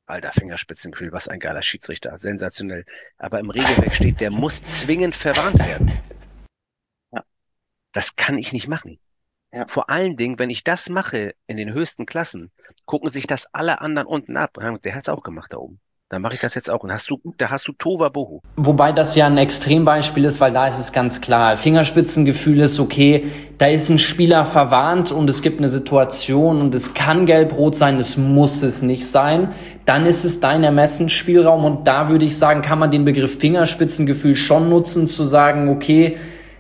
Alter, Fingerspitzengefühl, was ein geiler Schiedsrichter, sensationell. Aber im Regelwerk steht, der muss zwingend verwarnt werden. Ja. Das kann ich nicht machen. Ja. Vor allen Dingen, wenn ich das mache in den höchsten Klassen, gucken sich das alle anderen unten ab. Und sagen, der hat es auch gemacht da oben. Dann mache ich das jetzt auch. Und hast du, da hast du Tohuwabohu. Wobei das ja ein Extrembeispiel ist, weil da ist es ganz klar. Fingerspitzengefühl ist okay. Da ist ein Spieler verwarnt und es gibt eine Situation und es kann gelb-rot sein, es muss es nicht sein. Dann ist es dein Ermessensspielraum und da würde ich sagen, kann man den Begriff Fingerspitzengefühl schon nutzen, zu sagen, okay,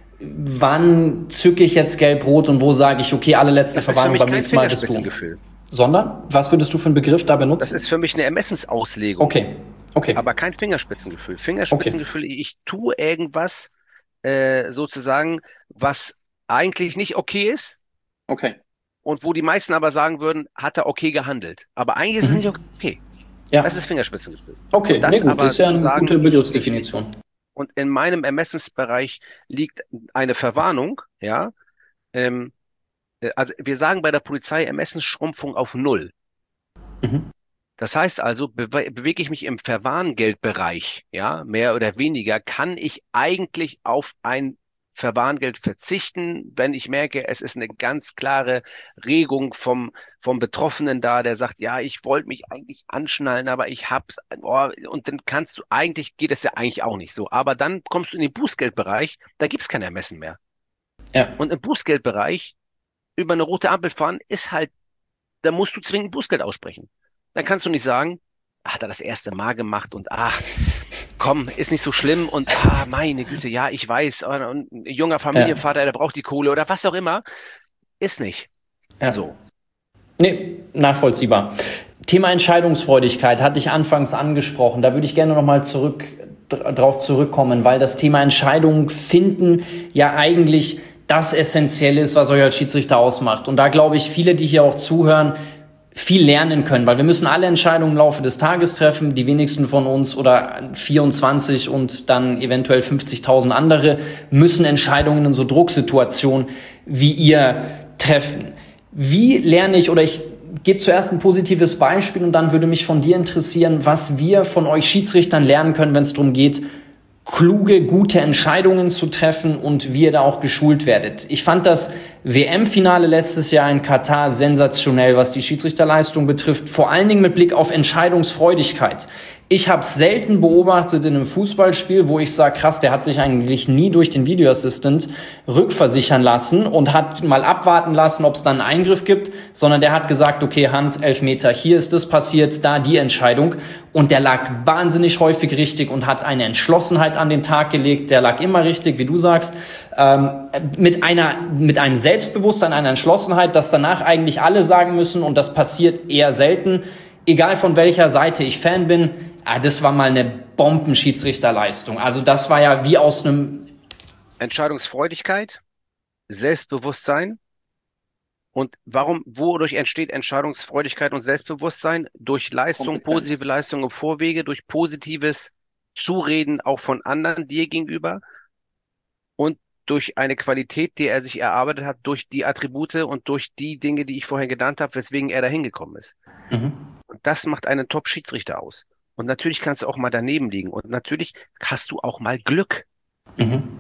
wann zücke ich jetzt gelb-rot und wo sage ich, okay, alle letzte Das ist für Verwarnung mich beim kein nächsten Mal bist du. Fingerspitzengefühl. Sondern, was würdest du für einen Begriff da benutzen? Das ist für mich eine Ermessensauslegung. Okay, okay. Aber kein Fingerspitzengefühl. Fingerspitzengefühl, ich tue irgendwas äh, sozusagen, was eigentlich nicht okay ist Okay. und wo die meisten aber sagen würden, hat er okay gehandelt. Aber eigentlich ist es Mhm. nicht okay. Ja. Das ist Fingerspitzengefühl. Okay, das nee, gut, aber das ist ja eine sagen, gute Begriffsdefinition. Und in meinem Ermessensbereich liegt eine Verwarnung, ja. Ähm, äh, also wir sagen bei der Polizei Ermessensschrumpfung auf null. Mhm. Das heißt also, bewe bewege ich mich im Verwarngeldbereich, ja, mehr oder weniger, kann ich eigentlich auf ein Verwarngeld verzichten, wenn ich merke, es ist eine ganz klare Regung vom, vom Betroffenen da, der sagt, ja, ich wollte mich eigentlich anschnallen, aber ich hab's, oh, und dann kannst du, eigentlich geht es ja eigentlich auch nicht so. Aber dann kommst du in den Bußgeldbereich, da gibt's kein Ermessen mehr. Ja. Und im Bußgeldbereich über eine rote Ampel fahren ist halt, da musst du zwingend Bußgeld aussprechen. Dann kannst du nicht sagen, hat er das erste Mal gemacht und ach, komm, ist nicht so schlimm und ah, meine Güte, ja, ich weiß, und ein junger Familienvater, der braucht die Kohle oder was auch immer. Ist nicht. Ja. So. Nee, nachvollziehbar. Thema Entscheidungsfreudigkeit hatte ich anfangs angesprochen. Da würde ich gerne nochmal zurück, drauf zurückkommen, weil das Thema Entscheidungen finden ja eigentlich das Essentielle ist, was euch als Schiedsrichter ausmacht. Und da glaube ich, viele, die hier auch zuhören, viel lernen können, weil wir müssen alle Entscheidungen im Laufe des Tages treffen, die wenigsten von uns oder vierundzwanzig und dann eventuell fünfzigtausend andere müssen Entscheidungen in so Drucksituationen wie ihr treffen. Wie lerne ich, oder ich gebe zuerst ein positives Beispiel und dann würde mich von dir interessieren, was wir von euch Schiedsrichtern lernen können, wenn es darum geht, kluge, gute Entscheidungen zu treffen und wie ihr da auch geschult werdet. Ich fand das W M-Finale letztes Jahr in Katar sensationell, was die Schiedsrichterleistung betrifft, vor allen Dingen mit Blick auf Entscheidungsfreudigkeit. Ich habe es selten beobachtet in einem Fußballspiel, wo ich sage, krass, der hat sich eigentlich nie durch den Video Assistant rückversichern lassen und hat mal abwarten lassen, ob es dann einen Eingriff gibt, sondern der hat gesagt, okay, Hand, Elfmeter, hier ist das passiert, da die Entscheidung. Und der lag wahnsinnig häufig richtig und hat eine Entschlossenheit an den Tag gelegt. Der lag immer richtig, wie du sagst, ähm, mit einer, mit einem Selbstbewusstsein, einer Entschlossenheit, dass danach eigentlich alle sagen müssen, und das passiert eher selten, egal von welcher Seite ich Fan bin, ah, das war mal eine Bombenschiedsrichterleistung. Also das war ja wie aus einem... Entscheidungsfreudigkeit, Selbstbewusstsein. Und warum, wodurch entsteht Entscheidungsfreudigkeit und Selbstbewusstsein? Durch Leistung, Kompetenz. positive Leistung im Vorwege, durch positives Zureden auch von anderen dir gegenüber und durch eine Qualität, die er sich erarbeitet hat, durch die Attribute und durch die Dinge, die ich vorher genannt habe, weswegen er da hingekommen ist. Mhm. Und das macht einen Top-Schiedsrichter aus. Und natürlich kannst du auch mal daneben liegen. Und natürlich hast du auch mal Glück. Mhm.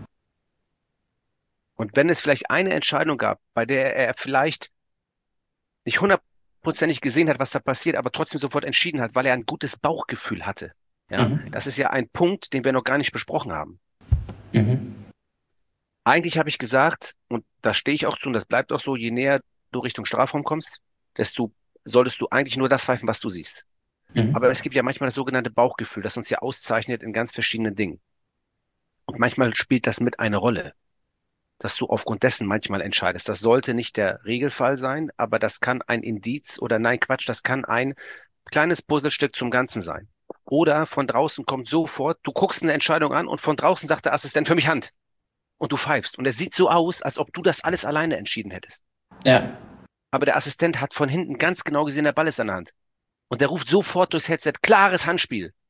Und wenn es vielleicht eine Entscheidung gab, bei der er vielleicht nicht hundertprozentig gesehen hat, was da passiert, aber trotzdem sofort entschieden hat, weil er ein gutes Bauchgefühl hatte. Ja, Mhm. das ist ja ein Punkt, den wir noch gar nicht besprochen haben. Mhm. Eigentlich habe ich gesagt, und da stehe ich auch zu, und das bleibt auch so, je näher du Richtung Strafraum kommst, desto solltest du eigentlich nur das pfeifen, was du siehst. Mhm. Aber es gibt ja manchmal das sogenannte Bauchgefühl, das uns ja auszeichnet in ganz verschiedenen Dingen. Und manchmal spielt das mit eine Rolle, dass du aufgrund dessen manchmal entscheidest. Das sollte nicht der Regelfall sein, aber das kann ein Indiz oder nein, Quatsch, das kann ein kleines Puzzlestück zum Ganzen sein. Oder von draußen kommt sofort, du guckst eine Entscheidung an und von draußen sagt der Assistent für mich Hand. Und du pfeifst. Und es sieht so aus, als ob du das alles alleine entschieden hättest. Ja. Aber der Assistent hat von hinten ganz genau gesehen, der Ball ist an der Hand. Und der ruft sofort durchs Headset, klares Handspiel.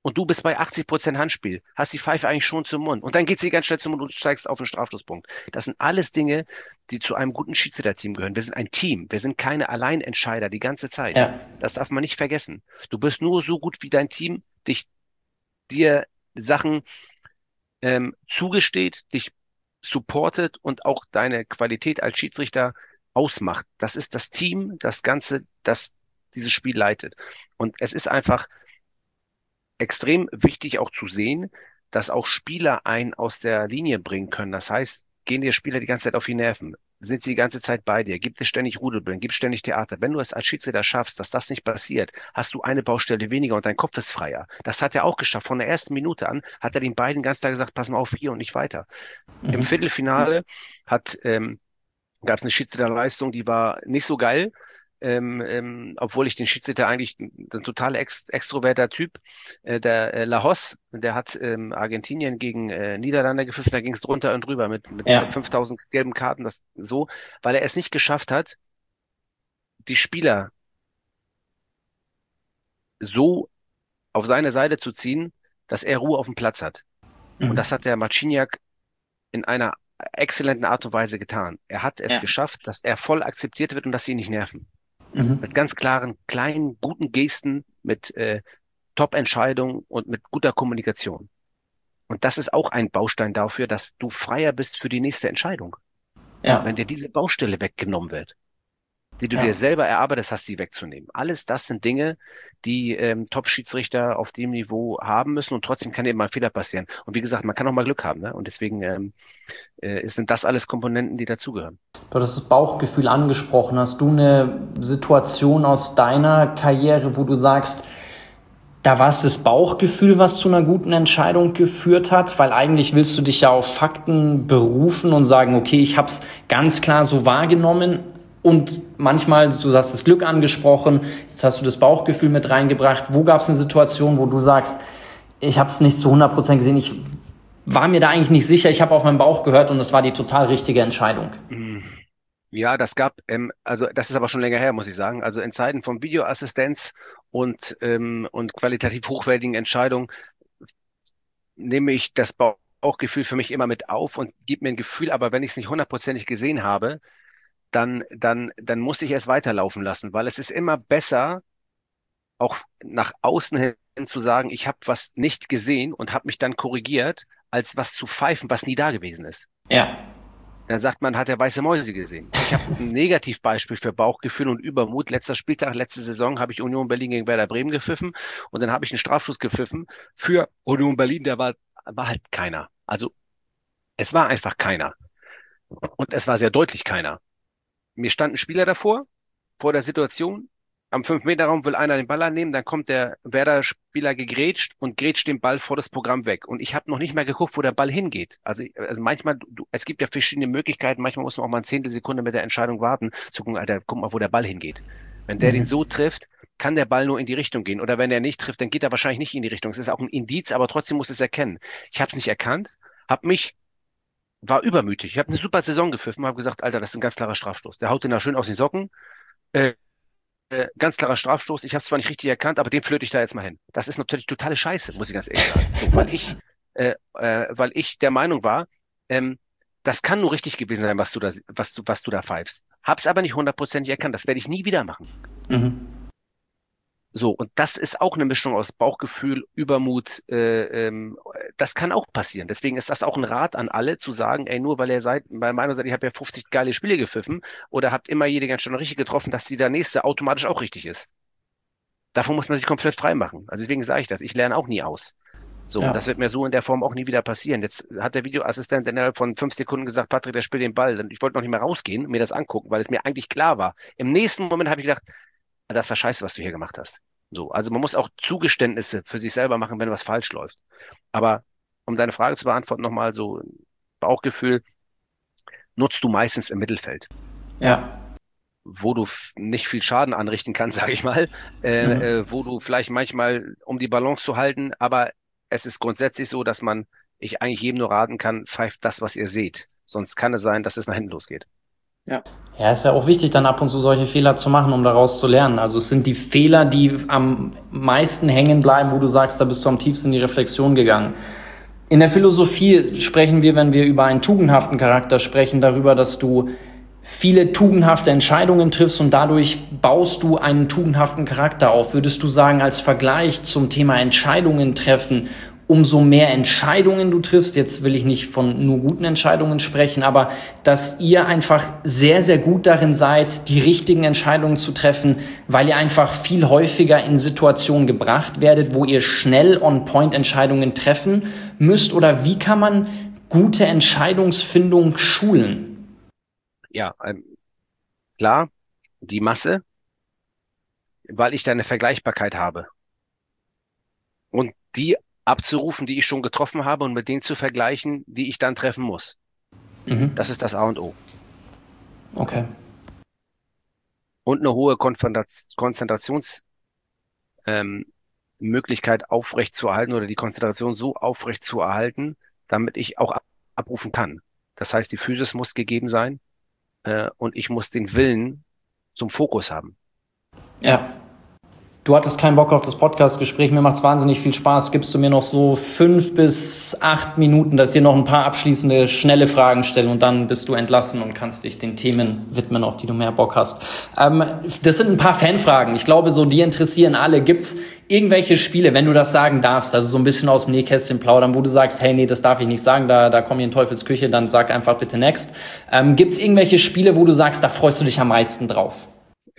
und du bist bei achtzig Prozent Handspiel, hast die Pfeife eigentlich schon zum Mund und dann geht sie ganz schnell zum Mund und du steigst auf den Strafstoßpunkt. Das sind alles Dinge, die zu einem guten Schiedsrichterteam gehören. Wir sind ein Team, wir sind keine Alleinentscheider die ganze Zeit. Ja. Das darf man nicht vergessen. Du bist nur so gut, wie dein Team dich, dir Sachen ähm, zugesteht, dich supportet und auch deine Qualität als Schiedsrichter ausmacht. Das ist das Team, das Ganze, das dieses Spiel leitet. Und es ist einfach extrem wichtig auch zu sehen, dass auch Spieler einen aus der Linie bringen können. Das heißt, gehen dir Spieler die ganze Zeit auf die Nerven? Sind sie die ganze Zeit bei dir? Gibt es ständig Rudelbildung? Gibt es ständig Theater? Wenn du es als Schiedsrichter schaffst, dass das nicht passiert, hast du eine Baustelle weniger und dein Kopf ist freier. Das hat er auch geschafft. Von der ersten Minute an hat er den beiden ganz klar gesagt, pass mal auf, hier und nicht weiter. Im Mhm. Viertelfinale hat, ähm, gab es eine Schiedsrichterleistung, die war nicht so geil. Ähm, ähm, obwohl ich den Schiedsrichter eigentlich ein, ein total ex extroverter Typ, äh, der äh, Lajos, der hat ähm, Argentinien gegen äh, Niederlande gepfiffen, da ging es drunter und drüber mit, mit Ja. fünftausend gelben Karten, das so, weil er es nicht geschafft hat, die Spieler so auf seine Seite zu ziehen, dass er Ruhe auf dem Platz hat. Und das Mhm. hat der Marciniak in einer exzellenten Art und Weise getan. Er hat es Ja, geschafft, dass er voll akzeptiert wird und dass sie ihn nicht nerven. Mhm. Mit ganz klaren, kleinen, guten Gesten, mit äh, Top-Entscheidungen und mit guter Kommunikation. Und das ist auch ein Baustein dafür, dass du freier bist für die nächste Entscheidung. Ja, wenn Ja. dir diese Baustelle weggenommen wird, die du dir Ja. selber erarbeitet hast, sie wegzunehmen. Alles das sind Dinge, die ähm, Top-Schiedsrichter auf dem Niveau haben müssen und trotzdem kann eben mal ein Fehler passieren. Und wie gesagt, man kann auch mal Glück haben, ne? Und deswegen ähm, äh, sind das alles Komponenten, die dazugehören. Du hattest das Bauchgefühl angesprochen. Hast du eine Situation aus deiner Karriere, wo du sagst, da war es das Bauchgefühl, was zu einer guten Entscheidung geführt hat? Weil eigentlich willst du dich ja auf Fakten berufen und sagen, okay, ich habe es ganz klar so wahrgenommen. Und manchmal, du hast das Glück angesprochen, jetzt hast du das Bauchgefühl mit reingebracht. Wo gab es eine Situation, wo du sagst, ich habe es nicht zu hundert Prozent gesehen, ich war mir da eigentlich nicht sicher, ich habe auf meinen Bauch gehört und es war die total richtige Entscheidung? Mm. Ja, das gab, ähm, also das ist aber schon länger her, muss ich sagen. Also in Zeiten von Videoassistenz und, ähm, und qualitativ hochwertigen Entscheidungen nehme ich das Bauchgefühl für mich immer mit auf und gebe mir ein Gefühl, aber wenn ich es nicht hundertprozentig gesehen habe, dann, dann, dann muss ich es weiterlaufen lassen, weil es ist immer besser, auch nach außen hin zu sagen, ich habe was nicht gesehen und habe mich dann korrigiert, als was zu pfeifen, was nie da gewesen ist. Ja. Dann sagt man, hat er weiße Mäuse gesehen. Ich habe ein Negativbeispiel für Bauchgefühl und Übermut. Letzter Spieltag, letzte Saison habe ich Union Berlin gegen Werder Bremen gepfiffen und dann habe ich einen Strafschuss gepfiffen für Union Berlin, der war, war halt keiner. Also es war einfach keiner. Und es war sehr deutlich keiner. Mir stand ein Spieler davor, vor der Situation. Am fünf-Meter-Raum will einer den Ball annehmen, dann kommt der Werder-Spieler gegrätscht und grätscht den Ball vor das Programm weg. Und ich habe noch nicht mehr geguckt, wo der Ball hingeht. Also, also manchmal, du, es gibt ja verschiedene Möglichkeiten, manchmal muss man auch mal eine Zehntelsekunde mit der Entscheidung warten, zu gucken, Alter, guck mal, wo der Ball hingeht. Wenn der den Mhm. so trifft, kann der Ball nur in die Richtung gehen. Oder wenn er nicht trifft, dann geht er wahrscheinlich nicht in die Richtung. Es ist auch ein Indiz, aber trotzdem muss es erkennen. Ich habe es nicht erkannt, habe mich war übermütig. Ich habe eine super Saison gepfiffen, habe gesagt, Alter, das ist ein ganz klarer Strafstoß. Der haut den da schön aus den Socken. Äh, äh, ganz klarer Strafstoß. Ich habe es zwar nicht richtig erkannt, aber den flöte ich da jetzt mal hin. Das ist natürlich totale Scheiße, muss ich ganz ehrlich sagen. So, weil ich, äh, äh, weil ich der Meinung war, ähm, das kann nur richtig gewesen sein, was du da, was du, was du da pfeifst. Hab's aber nicht hundertprozentig erkannt. Das werde ich nie wieder machen. Mhm. So, und das ist auch eine Mischung aus Bauchgefühl, Übermut. Äh, ähm, das kann auch passieren. Deswegen ist das auch ein Rat an alle, zu sagen, ey, nur weil ihr seid, bei meiner Seite, ich habe ja fünfzig geile Spiele gepfiffen oder habt immer jede ganz schön richtig getroffen, dass die der nächste automatisch auch richtig ist. Davon muss man sich komplett frei machen. Also deswegen sage ich das. Ich lerne auch nie aus. So, und das Ja. wird mir so in der Form auch nie wieder passieren. Jetzt hat der Videoassistent innerhalb von fünf Sekunden gesagt, Patrick, der spielt den Ball. Und ich wollte noch nicht mehr rausgehen, mir das angucken, weil es mir eigentlich klar war. Im nächsten Moment habe ich gedacht, das war scheiße, was du hier gemacht hast. So, also man muss auch Zugeständnisse für sich selber machen, wenn was falsch läuft. Aber um deine Frage zu beantworten, nochmal so Bauchgefühl nutzt du meistens im Mittelfeld, Ja. wo du f- nicht viel Schaden anrichten kannst, sage ich mal, äh, Mhm. äh, wo du vielleicht manchmal, um die Balance zu halten, aber es ist grundsätzlich so, dass man, ich eigentlich jedem nur raten kann, pfeift das, was ihr seht. Sonst kann es sein, dass es nach hinten losgeht. Ja. Ja, ist ja auch wichtig, dann ab und zu solche Fehler zu machen, um daraus zu lernen. Also es sind die Fehler, die am meisten hängen bleiben, wo du sagst, da bist du am tiefsten in die Reflexion gegangen. In der Philosophie sprechen wir, wenn wir über einen tugendhaften Charakter sprechen, darüber, dass du viele tugendhafte Entscheidungen triffst und dadurch baust du einen tugendhaften Charakter auf. Würdest du sagen, als Vergleich zum Thema Entscheidungen treffen, umso mehr Entscheidungen du triffst, jetzt will ich nicht von nur guten Entscheidungen sprechen, aber dass ihr einfach sehr, sehr gut darin seid, die richtigen Entscheidungen zu treffen, weil ihr einfach viel häufiger in Situationen gebracht werdet, wo ihr schnell On-Point-Entscheidungen treffen müsst? Oder wie kann man gute Entscheidungsfindung schulen? Ja, ähm, klar, die Masse, weil ich da eine Vergleichbarkeit habe. Und die abzurufen, die ich schon getroffen habe und mit denen zu vergleichen, die ich dann treffen muss. Mhm. Das ist das A und O. Okay. Und eine hohe Konzentrationsmöglichkeit ähm, Möglichkeit aufrecht zu erhalten oder die Konzentration so aufrecht zu erhalten, damit ich auch ab abrufen kann. Das heißt, die Physis muss gegeben sein äh, und ich muss den Willen zum Fokus haben. Ja. Du hattest keinen Bock auf das Podcast-Gespräch, mir macht's wahnsinnig viel Spaß. Gibst du mir noch so fünf bis acht Minuten, dass ich dir noch ein paar abschließende, schnelle Fragen stelle und dann bist du entlassen und kannst dich den Themen widmen, auf die du mehr Bock hast. Ähm, das sind ein paar Fanfragen. Ich glaube, so die interessieren alle. Gibt's irgendwelche Spiele, wenn du das sagen darfst, also so ein bisschen aus dem Nähkästchen plaudern, wo du sagst, hey, nee, das darf ich nicht sagen, da, da komm ich in Teufels Küche, dann sag einfach bitte next. Ähm, gibt's irgendwelche Spiele, wo du sagst, da freust du dich am meisten drauf?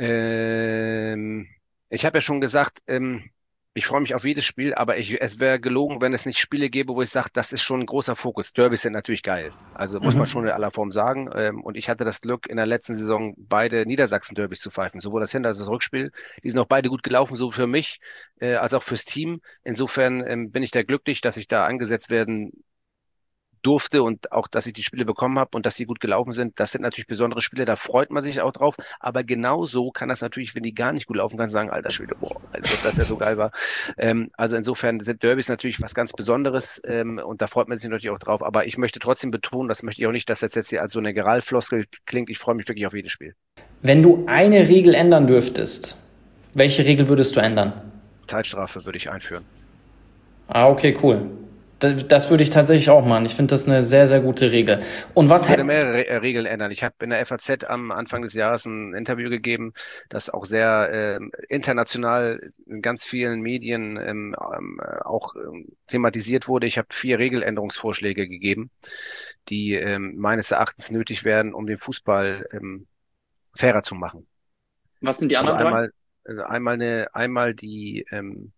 Ähm, ich habe ja schon gesagt, ähm, ich freue mich auf jedes Spiel, aber ich, es wäre gelogen, wenn es nicht Spiele gäbe, wo ich sage, das ist schon ein großer Fokus. Derbys sind natürlich geil. Also muss man schon in aller Form sagen. Ähm, und ich hatte das Glück, in der letzten Saison beide Niedersachsen-Derbys zu pfeifen. Sowohl das Hin- als auch das Rückspiel. Die sind auch beide gut gelaufen, so für mich, äh, als auch fürs Team. Insofern ähm, bin ich da glücklich, dass ich da angesetzt werden durfte und auch, dass ich die Spiele bekommen habe und dass sie gut gelaufen sind. Das sind natürlich besondere Spiele, da freut man sich auch drauf. Aber genauso kann das natürlich, wenn die gar nicht gut laufen kann, sagen, alter Schwede, boah, als ob das ja so geil war. Ähm, also insofern sind Derbys natürlich was ganz Besonderes ähm, und da freut man sich natürlich auch drauf. Aber ich möchte trotzdem betonen, das möchte ich auch nicht, dass das jetzt hier als so eine Generalfloskel klingt. Ich freue mich wirklich auf jedes Spiel. Wenn du eine Regel ändern dürftest, welche Regel würdest du ändern? Zeitstrafe würde ich einführen. Ah, okay, cool. Das, das würde ich tatsächlich auch machen. Ich finde das eine sehr, sehr gute Regel. Und was Ich würde hätte mehrere Re äh, Regeln ändern. Ich habe in der F A Z am Anfang des Jahres ein Interview gegeben, das auch sehr ähm, international in ganz vielen Medien ähm, ähm, auch ähm, thematisiert wurde. Ich habe vier Regeländerungsvorschläge gegeben, die ähm, meines Erachtens nötig wären, um den Fußball ähm, fairer zu machen. Was sind die Also anderen drei? einmal, äh, einmal eine, einmal die ähm,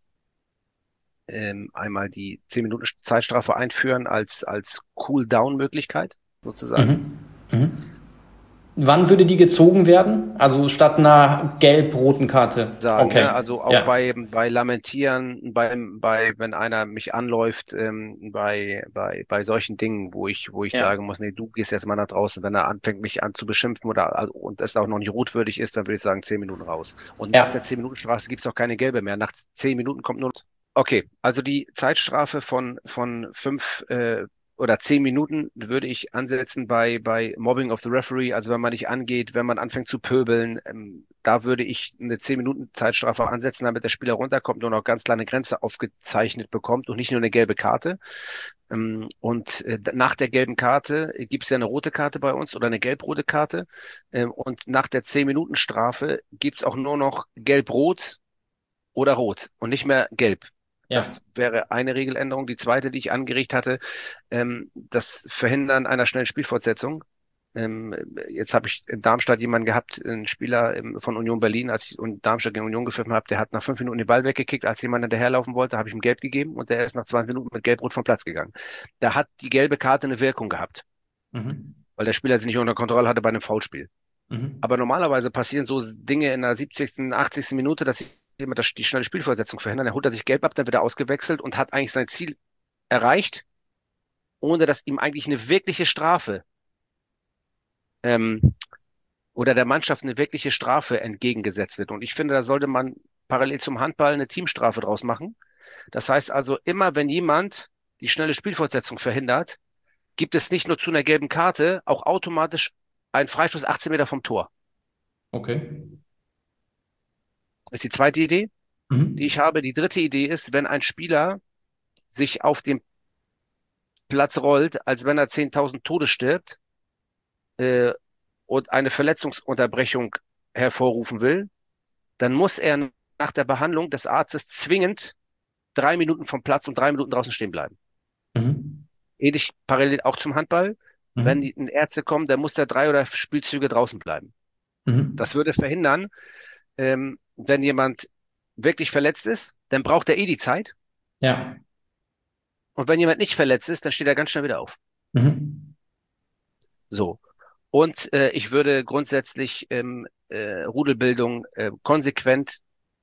ähm, einmal die zehn Minuten Zeitstrafe einführen als als Cool-Down-Möglichkeit sozusagen. Mhm. Mhm. Wann würde die gezogen werden? Also statt einer gelb-roten Karte. Sagen, Okay. ne? Also auch Ja. bei bei Lamentieren, beim bei wenn einer mich anläuft, ähm, bei bei bei solchen Dingen, wo ich wo ich Ja. sagen muss, nee, du gehst jetzt mal nach draußen, wenn er anfängt mich an zu beschimpfen oder also, und es auch noch nicht rotwürdig ist, dann würde ich sagen zehn Minuten raus. Und Ja. nach der zehn Minuten Strafe gibt's auch keine gelbe mehr. Nach zehn Minuten kommt nur okay, also die Zeitstrafe von von fünf äh, oder zehn Minuten würde ich ansetzen bei bei Mobbing of the Referee, also wenn man nicht angeht, wenn man anfängt zu pöbeln, ähm, da würde ich eine zehn Minuten Zeitstrafe ansetzen, damit der Spieler runterkommt und auch ganz kleine Grenze aufgezeichnet bekommt und nicht nur eine gelbe Karte. Ähm, und äh, nach der gelben Karte gibt es ja eine rote Karte bei uns oder eine gelb-rote Karte. Ähm, und nach der zehn Minuten Strafe gibt es auch nur noch gelb-rot oder rot und nicht mehr gelb. Ja. Das wäre eine Regeländerung. Die zweite, die ich angeregt hatte, ähm, das Verhindern einer schnellen Spielfortsetzung. Ähm, jetzt habe ich in Darmstadt jemanden gehabt, einen Spieler ähm, von Union Berlin, als ich in Darmstadt gegen Union gepfiffen habe, der hat nach fünf Minuten den Ball weggekickt, als jemand hinterherlaufen wollte, habe ich ihm gelb gegeben und der ist nach zwanzig Minuten mit gelb-rot vom Platz gegangen. Da hat die gelbe Karte eine Wirkung gehabt, Mhm. weil der Spieler sie nicht unter Kontrolle hatte bei einem Foulspiel. Mhm. Aber normalerweise passieren so Dinge in der siebzigsten., achtzigsten Minute, dass jemand das- die schnelle Spielfortsetzung verhindern. Dann holt er sich gelb ab, dann wird er ausgewechselt und hat eigentlich sein Ziel erreicht, ohne dass ihm eigentlich eine wirkliche Strafe ähm, oder der Mannschaft eine wirkliche Strafe entgegengesetzt wird. Und ich finde, da sollte man parallel zum Handball eine Teamstrafe draus machen. Das heißt also, immer wenn jemand die schnelle Spielfortsetzung verhindert, gibt es nicht nur zu einer gelben Karte auch automatisch ein Freistoß achtzehn Meter vom Tor. Okay. Das ist die zweite Idee, die Mhm. ich habe. Die dritte Idee ist, wenn ein Spieler sich auf den Platz rollt, als wenn er zehntausend Tode stirbt, äh, und eine Verletzungsunterbrechung hervorrufen will, dann muss er nach der Behandlung des Arztes zwingend drei Minuten vom Platz und drei Minuten draußen stehen bleiben. Mhm. Ähnlich parallel auch zum Handball. Wenn Mhm. die Ärzte kommen, dann muss der drei oder Spielzüge draußen bleiben. Mhm. Das würde verhindern, ähm, wenn jemand wirklich verletzt ist, dann braucht er eh die Zeit. Ja. Und wenn jemand nicht verletzt ist, dann steht er ganz schnell wieder auf. Mhm. So. Und äh, ich würde grundsätzlich ähm, äh, Rudelbildung äh, konsequent,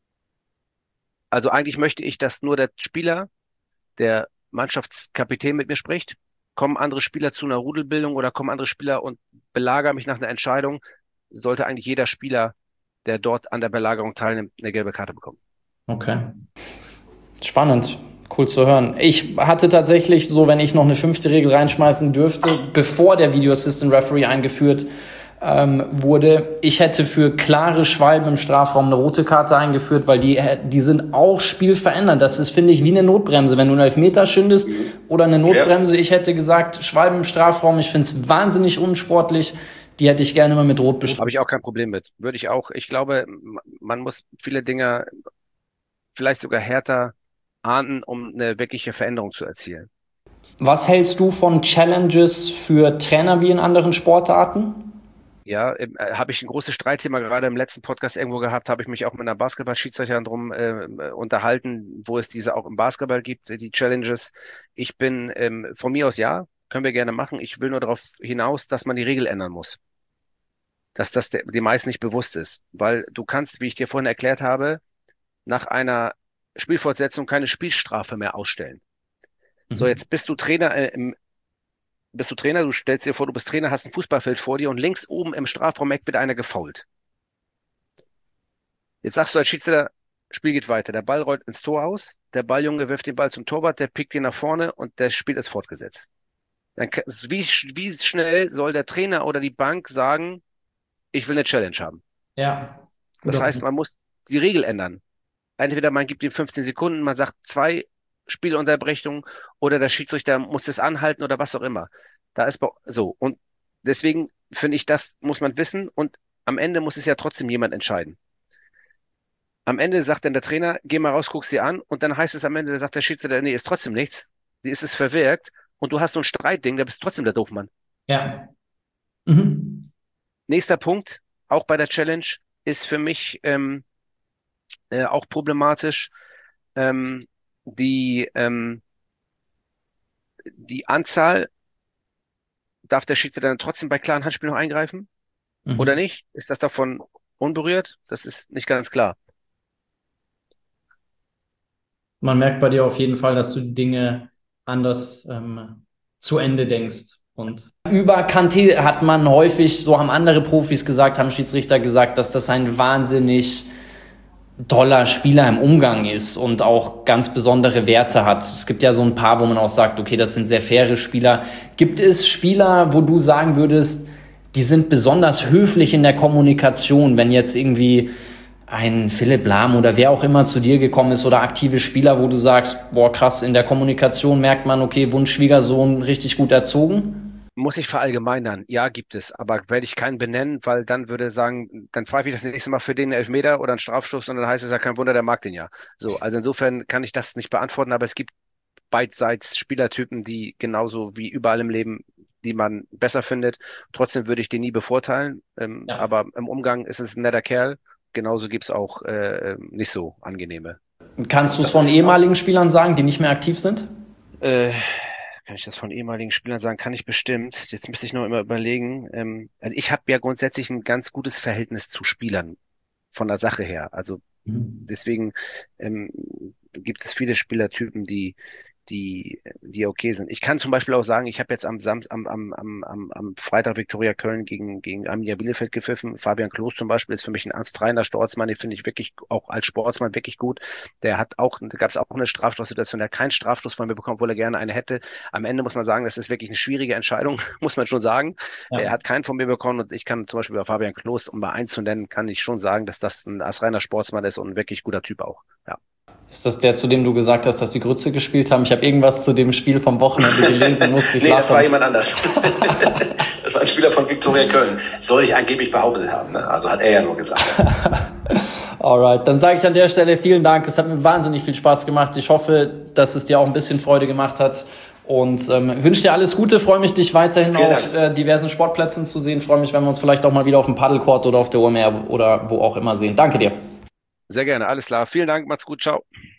also eigentlich möchte ich, dass nur der Spieler, der Mannschaftskapitän mit mir spricht, kommen andere Spieler zu einer Rudelbildung oder kommen andere Spieler und belagern mich nach einer Entscheidung, sollte eigentlich jeder Spieler, der dort an der Belagerung teilnimmt, eine gelbe Karte bekommen. Okay. Spannend. Cool zu hören. Ich hatte tatsächlich so, wenn ich noch eine fünfte Regel reinschmeißen dürfte, bevor der Video Assistant Referee eingeführt ähm, wurde, ich hätte für klare Schwalben im Strafraum eine rote Karte eingeführt, weil die, die sind auch spielverändernd. Das ist, finde ich, wie eine Notbremse. Wenn du einen Elfmeter schindest oder eine Notbremse, ich hätte gesagt, Schwalben im Strafraum, ich finde es wahnsinnig unsportlich. Die hätte ich gerne mal mit Rot bestraft. Habe ich auch kein Problem mit. Würde ich auch. Ich glaube, m- man muss viele Dinge vielleicht sogar härter ahnden, um eine wirkliche Veränderung zu erzielen. Was hältst du von Challenges für Trainer wie in anderen Sportarten? Ja, äh, habe ich ein großes Streitthema gerade im letzten Podcast irgendwo gehabt, habe ich mich auch mit einer Basketball-Schiedsrichterin drum äh, äh, unterhalten, wo es diese auch im Basketball gibt, äh, die Challenges. Ich bin ähm, von mir aus ja, können wir gerne machen. Ich will nur darauf hinaus, dass man die Regel ändern muss. Dass das der, die meisten nicht bewusst ist. Weil du kannst, wie ich dir vorhin erklärt habe, nach einer Spielfortsetzung keine Spielstrafe mehr ausstellen. So, Mhm. jetzt bist du Trainer, äh, im, bist du Trainer, du stellst dir vor, du bist Trainer, hast ein Fußballfeld vor dir und links oben im Strafraum-Eck wird einer gefoult. Jetzt sagst du als Schiedsrichter, Spiel geht weiter. Der Ball rollt ins Tor aus, der Balljunge wirft den Ball zum Torwart, der pickt ihn nach vorne und das Spiel ist fortgesetzt. Dann, ka- wie, sch- wie schnell soll der Trainer oder die Bank sagen, ich will eine Challenge haben? Ja, Das guter heißt, Punkt. man muss die Regel ändern. Entweder man gibt ihm fünfzehn Sekunden, man sagt zwei Spielunterbrechungen oder der Schiedsrichter muss es anhalten oder was auch immer. Da ist bei- so. Und deswegen finde ich, das muss man wissen und am Ende muss es ja trotzdem jemand entscheiden. Am Ende sagt dann der Trainer, geh mal raus, guck sie an. Und dann heißt es am Ende, sagt der Schiedsrichter, nee, ist trotzdem nichts. Die ist es verwirkt. Und du hast so ein Streitding, da bist du trotzdem der Doofmann. Ja. Mhm. Nächster Punkt, auch bei der Challenge, ist für mich ähm, äh, auch problematisch, ähm, die, ähm, die Anzahl, darf der Schiedsrichter dann trotzdem bei klaren Handspielen noch eingreifen oder Mhm. nicht? Ist das davon unberührt? Das ist nicht ganz klar. Man merkt bei dir auf jeden Fall, dass du die Dinge anders ähm, zu Ende denkst. Und über Kanté hat man häufig, so haben andere Profis gesagt, haben Schiedsrichter gesagt, dass das ein wahnsinnig toller Spieler im Umgang ist und auch ganz besondere Werte hat. Es gibt ja so ein paar, wo man auch sagt, okay, das sind sehr faire Spieler. Gibt es Spieler, wo du sagen würdest, die sind besonders höflich in der Kommunikation, wenn jetzt irgendwie ein Philipp Lahm oder wer auch immer zu dir gekommen ist oder aktive Spieler, wo du sagst, boah, krass, in der Kommunikation merkt man, okay, Wunschschwiegersohn richtig gut erzogen? Muss ich verallgemeinern? Ja, gibt es, aber werde ich keinen benennen, weil dann würde sagen, dann pfeife ich das nächste Mal für den Elfmeter oder einen Strafstoß und dann heißt es ja kein Wunder, der mag den ja. So, also insofern kann ich das nicht beantworten, aber es gibt beidseits Spielertypen, die genauso wie überall im Leben, die man besser findet. Trotzdem würde ich den nie bevorteilen, ähm, Ja. aber im Umgang ist es ein netter Kerl. Genauso gibt es auch äh, nicht so angenehme. Kannst So, du es das von ist, ehemaligen Spielern sagen, die nicht mehr aktiv sind? äh, kann ich das von ehemaligen Spielern sagen? Kann ich bestimmt. Jetzt müsste ich noch immer überlegen. Ähm, also ich habe ja grundsätzlich ein ganz gutes Verhältnis zu Spielern von der Sache her. Also Mhm. deswegen ähm, gibt es viele Spielertypen, die die, die okay sind. Ich kann zum Beispiel auch sagen, ich habe jetzt am Samstag, am, am, am, am am Freitag Viktoria Köln gegen, gegen Arminia Bielefeld gepfiffen. Fabian Klos zum Beispiel ist für mich ein astreiner Sportsmann, den finde ich wirklich auch als Sportsmann wirklich gut. Der hat auch, da gab es auch eine Strafstoßsituation, der hat keinen Strafstoß von mir bekommen, obwohl er gerne eine hätte. Am Ende muss man sagen, das ist wirklich eine schwierige Entscheidung, muss man schon sagen. Ja. Er hat keinen von mir bekommen und ich kann zum Beispiel bei Fabian Klos, um mal eins zu nennen, kann ich schon sagen, dass das ein astreiner Sportsmann ist und ein wirklich guter Typ auch. Ja. Ist das der, zu dem du gesagt hast, dass die Grütze gespielt haben? Ich habe irgendwas zu dem Spiel vom Wochenende gelesen, musste ich nee, lachen. das war jemand anders. Das war ein Spieler von Viktoria Köln. Soll ich angeblich behauptet haben, ne? Also hat er ja nur gesagt. Alright, dann sage ich an der Stelle vielen Dank. Es hat mir wahnsinnig viel Spaß gemacht. Ich hoffe, dass es dir auch ein bisschen Freude gemacht hat. Und ähm, wünsche dir alles Gute. Freue mich, dich weiterhin Vielen auf äh, diversen Sportplätzen zu sehen. Freue mich, wenn wir uns vielleicht auch mal wieder auf dem Paddlecourt oder auf der O M R oder wo auch immer sehen. Danke dir. Sehr gerne, alles klar. Vielen Dank, macht's gut, ciao.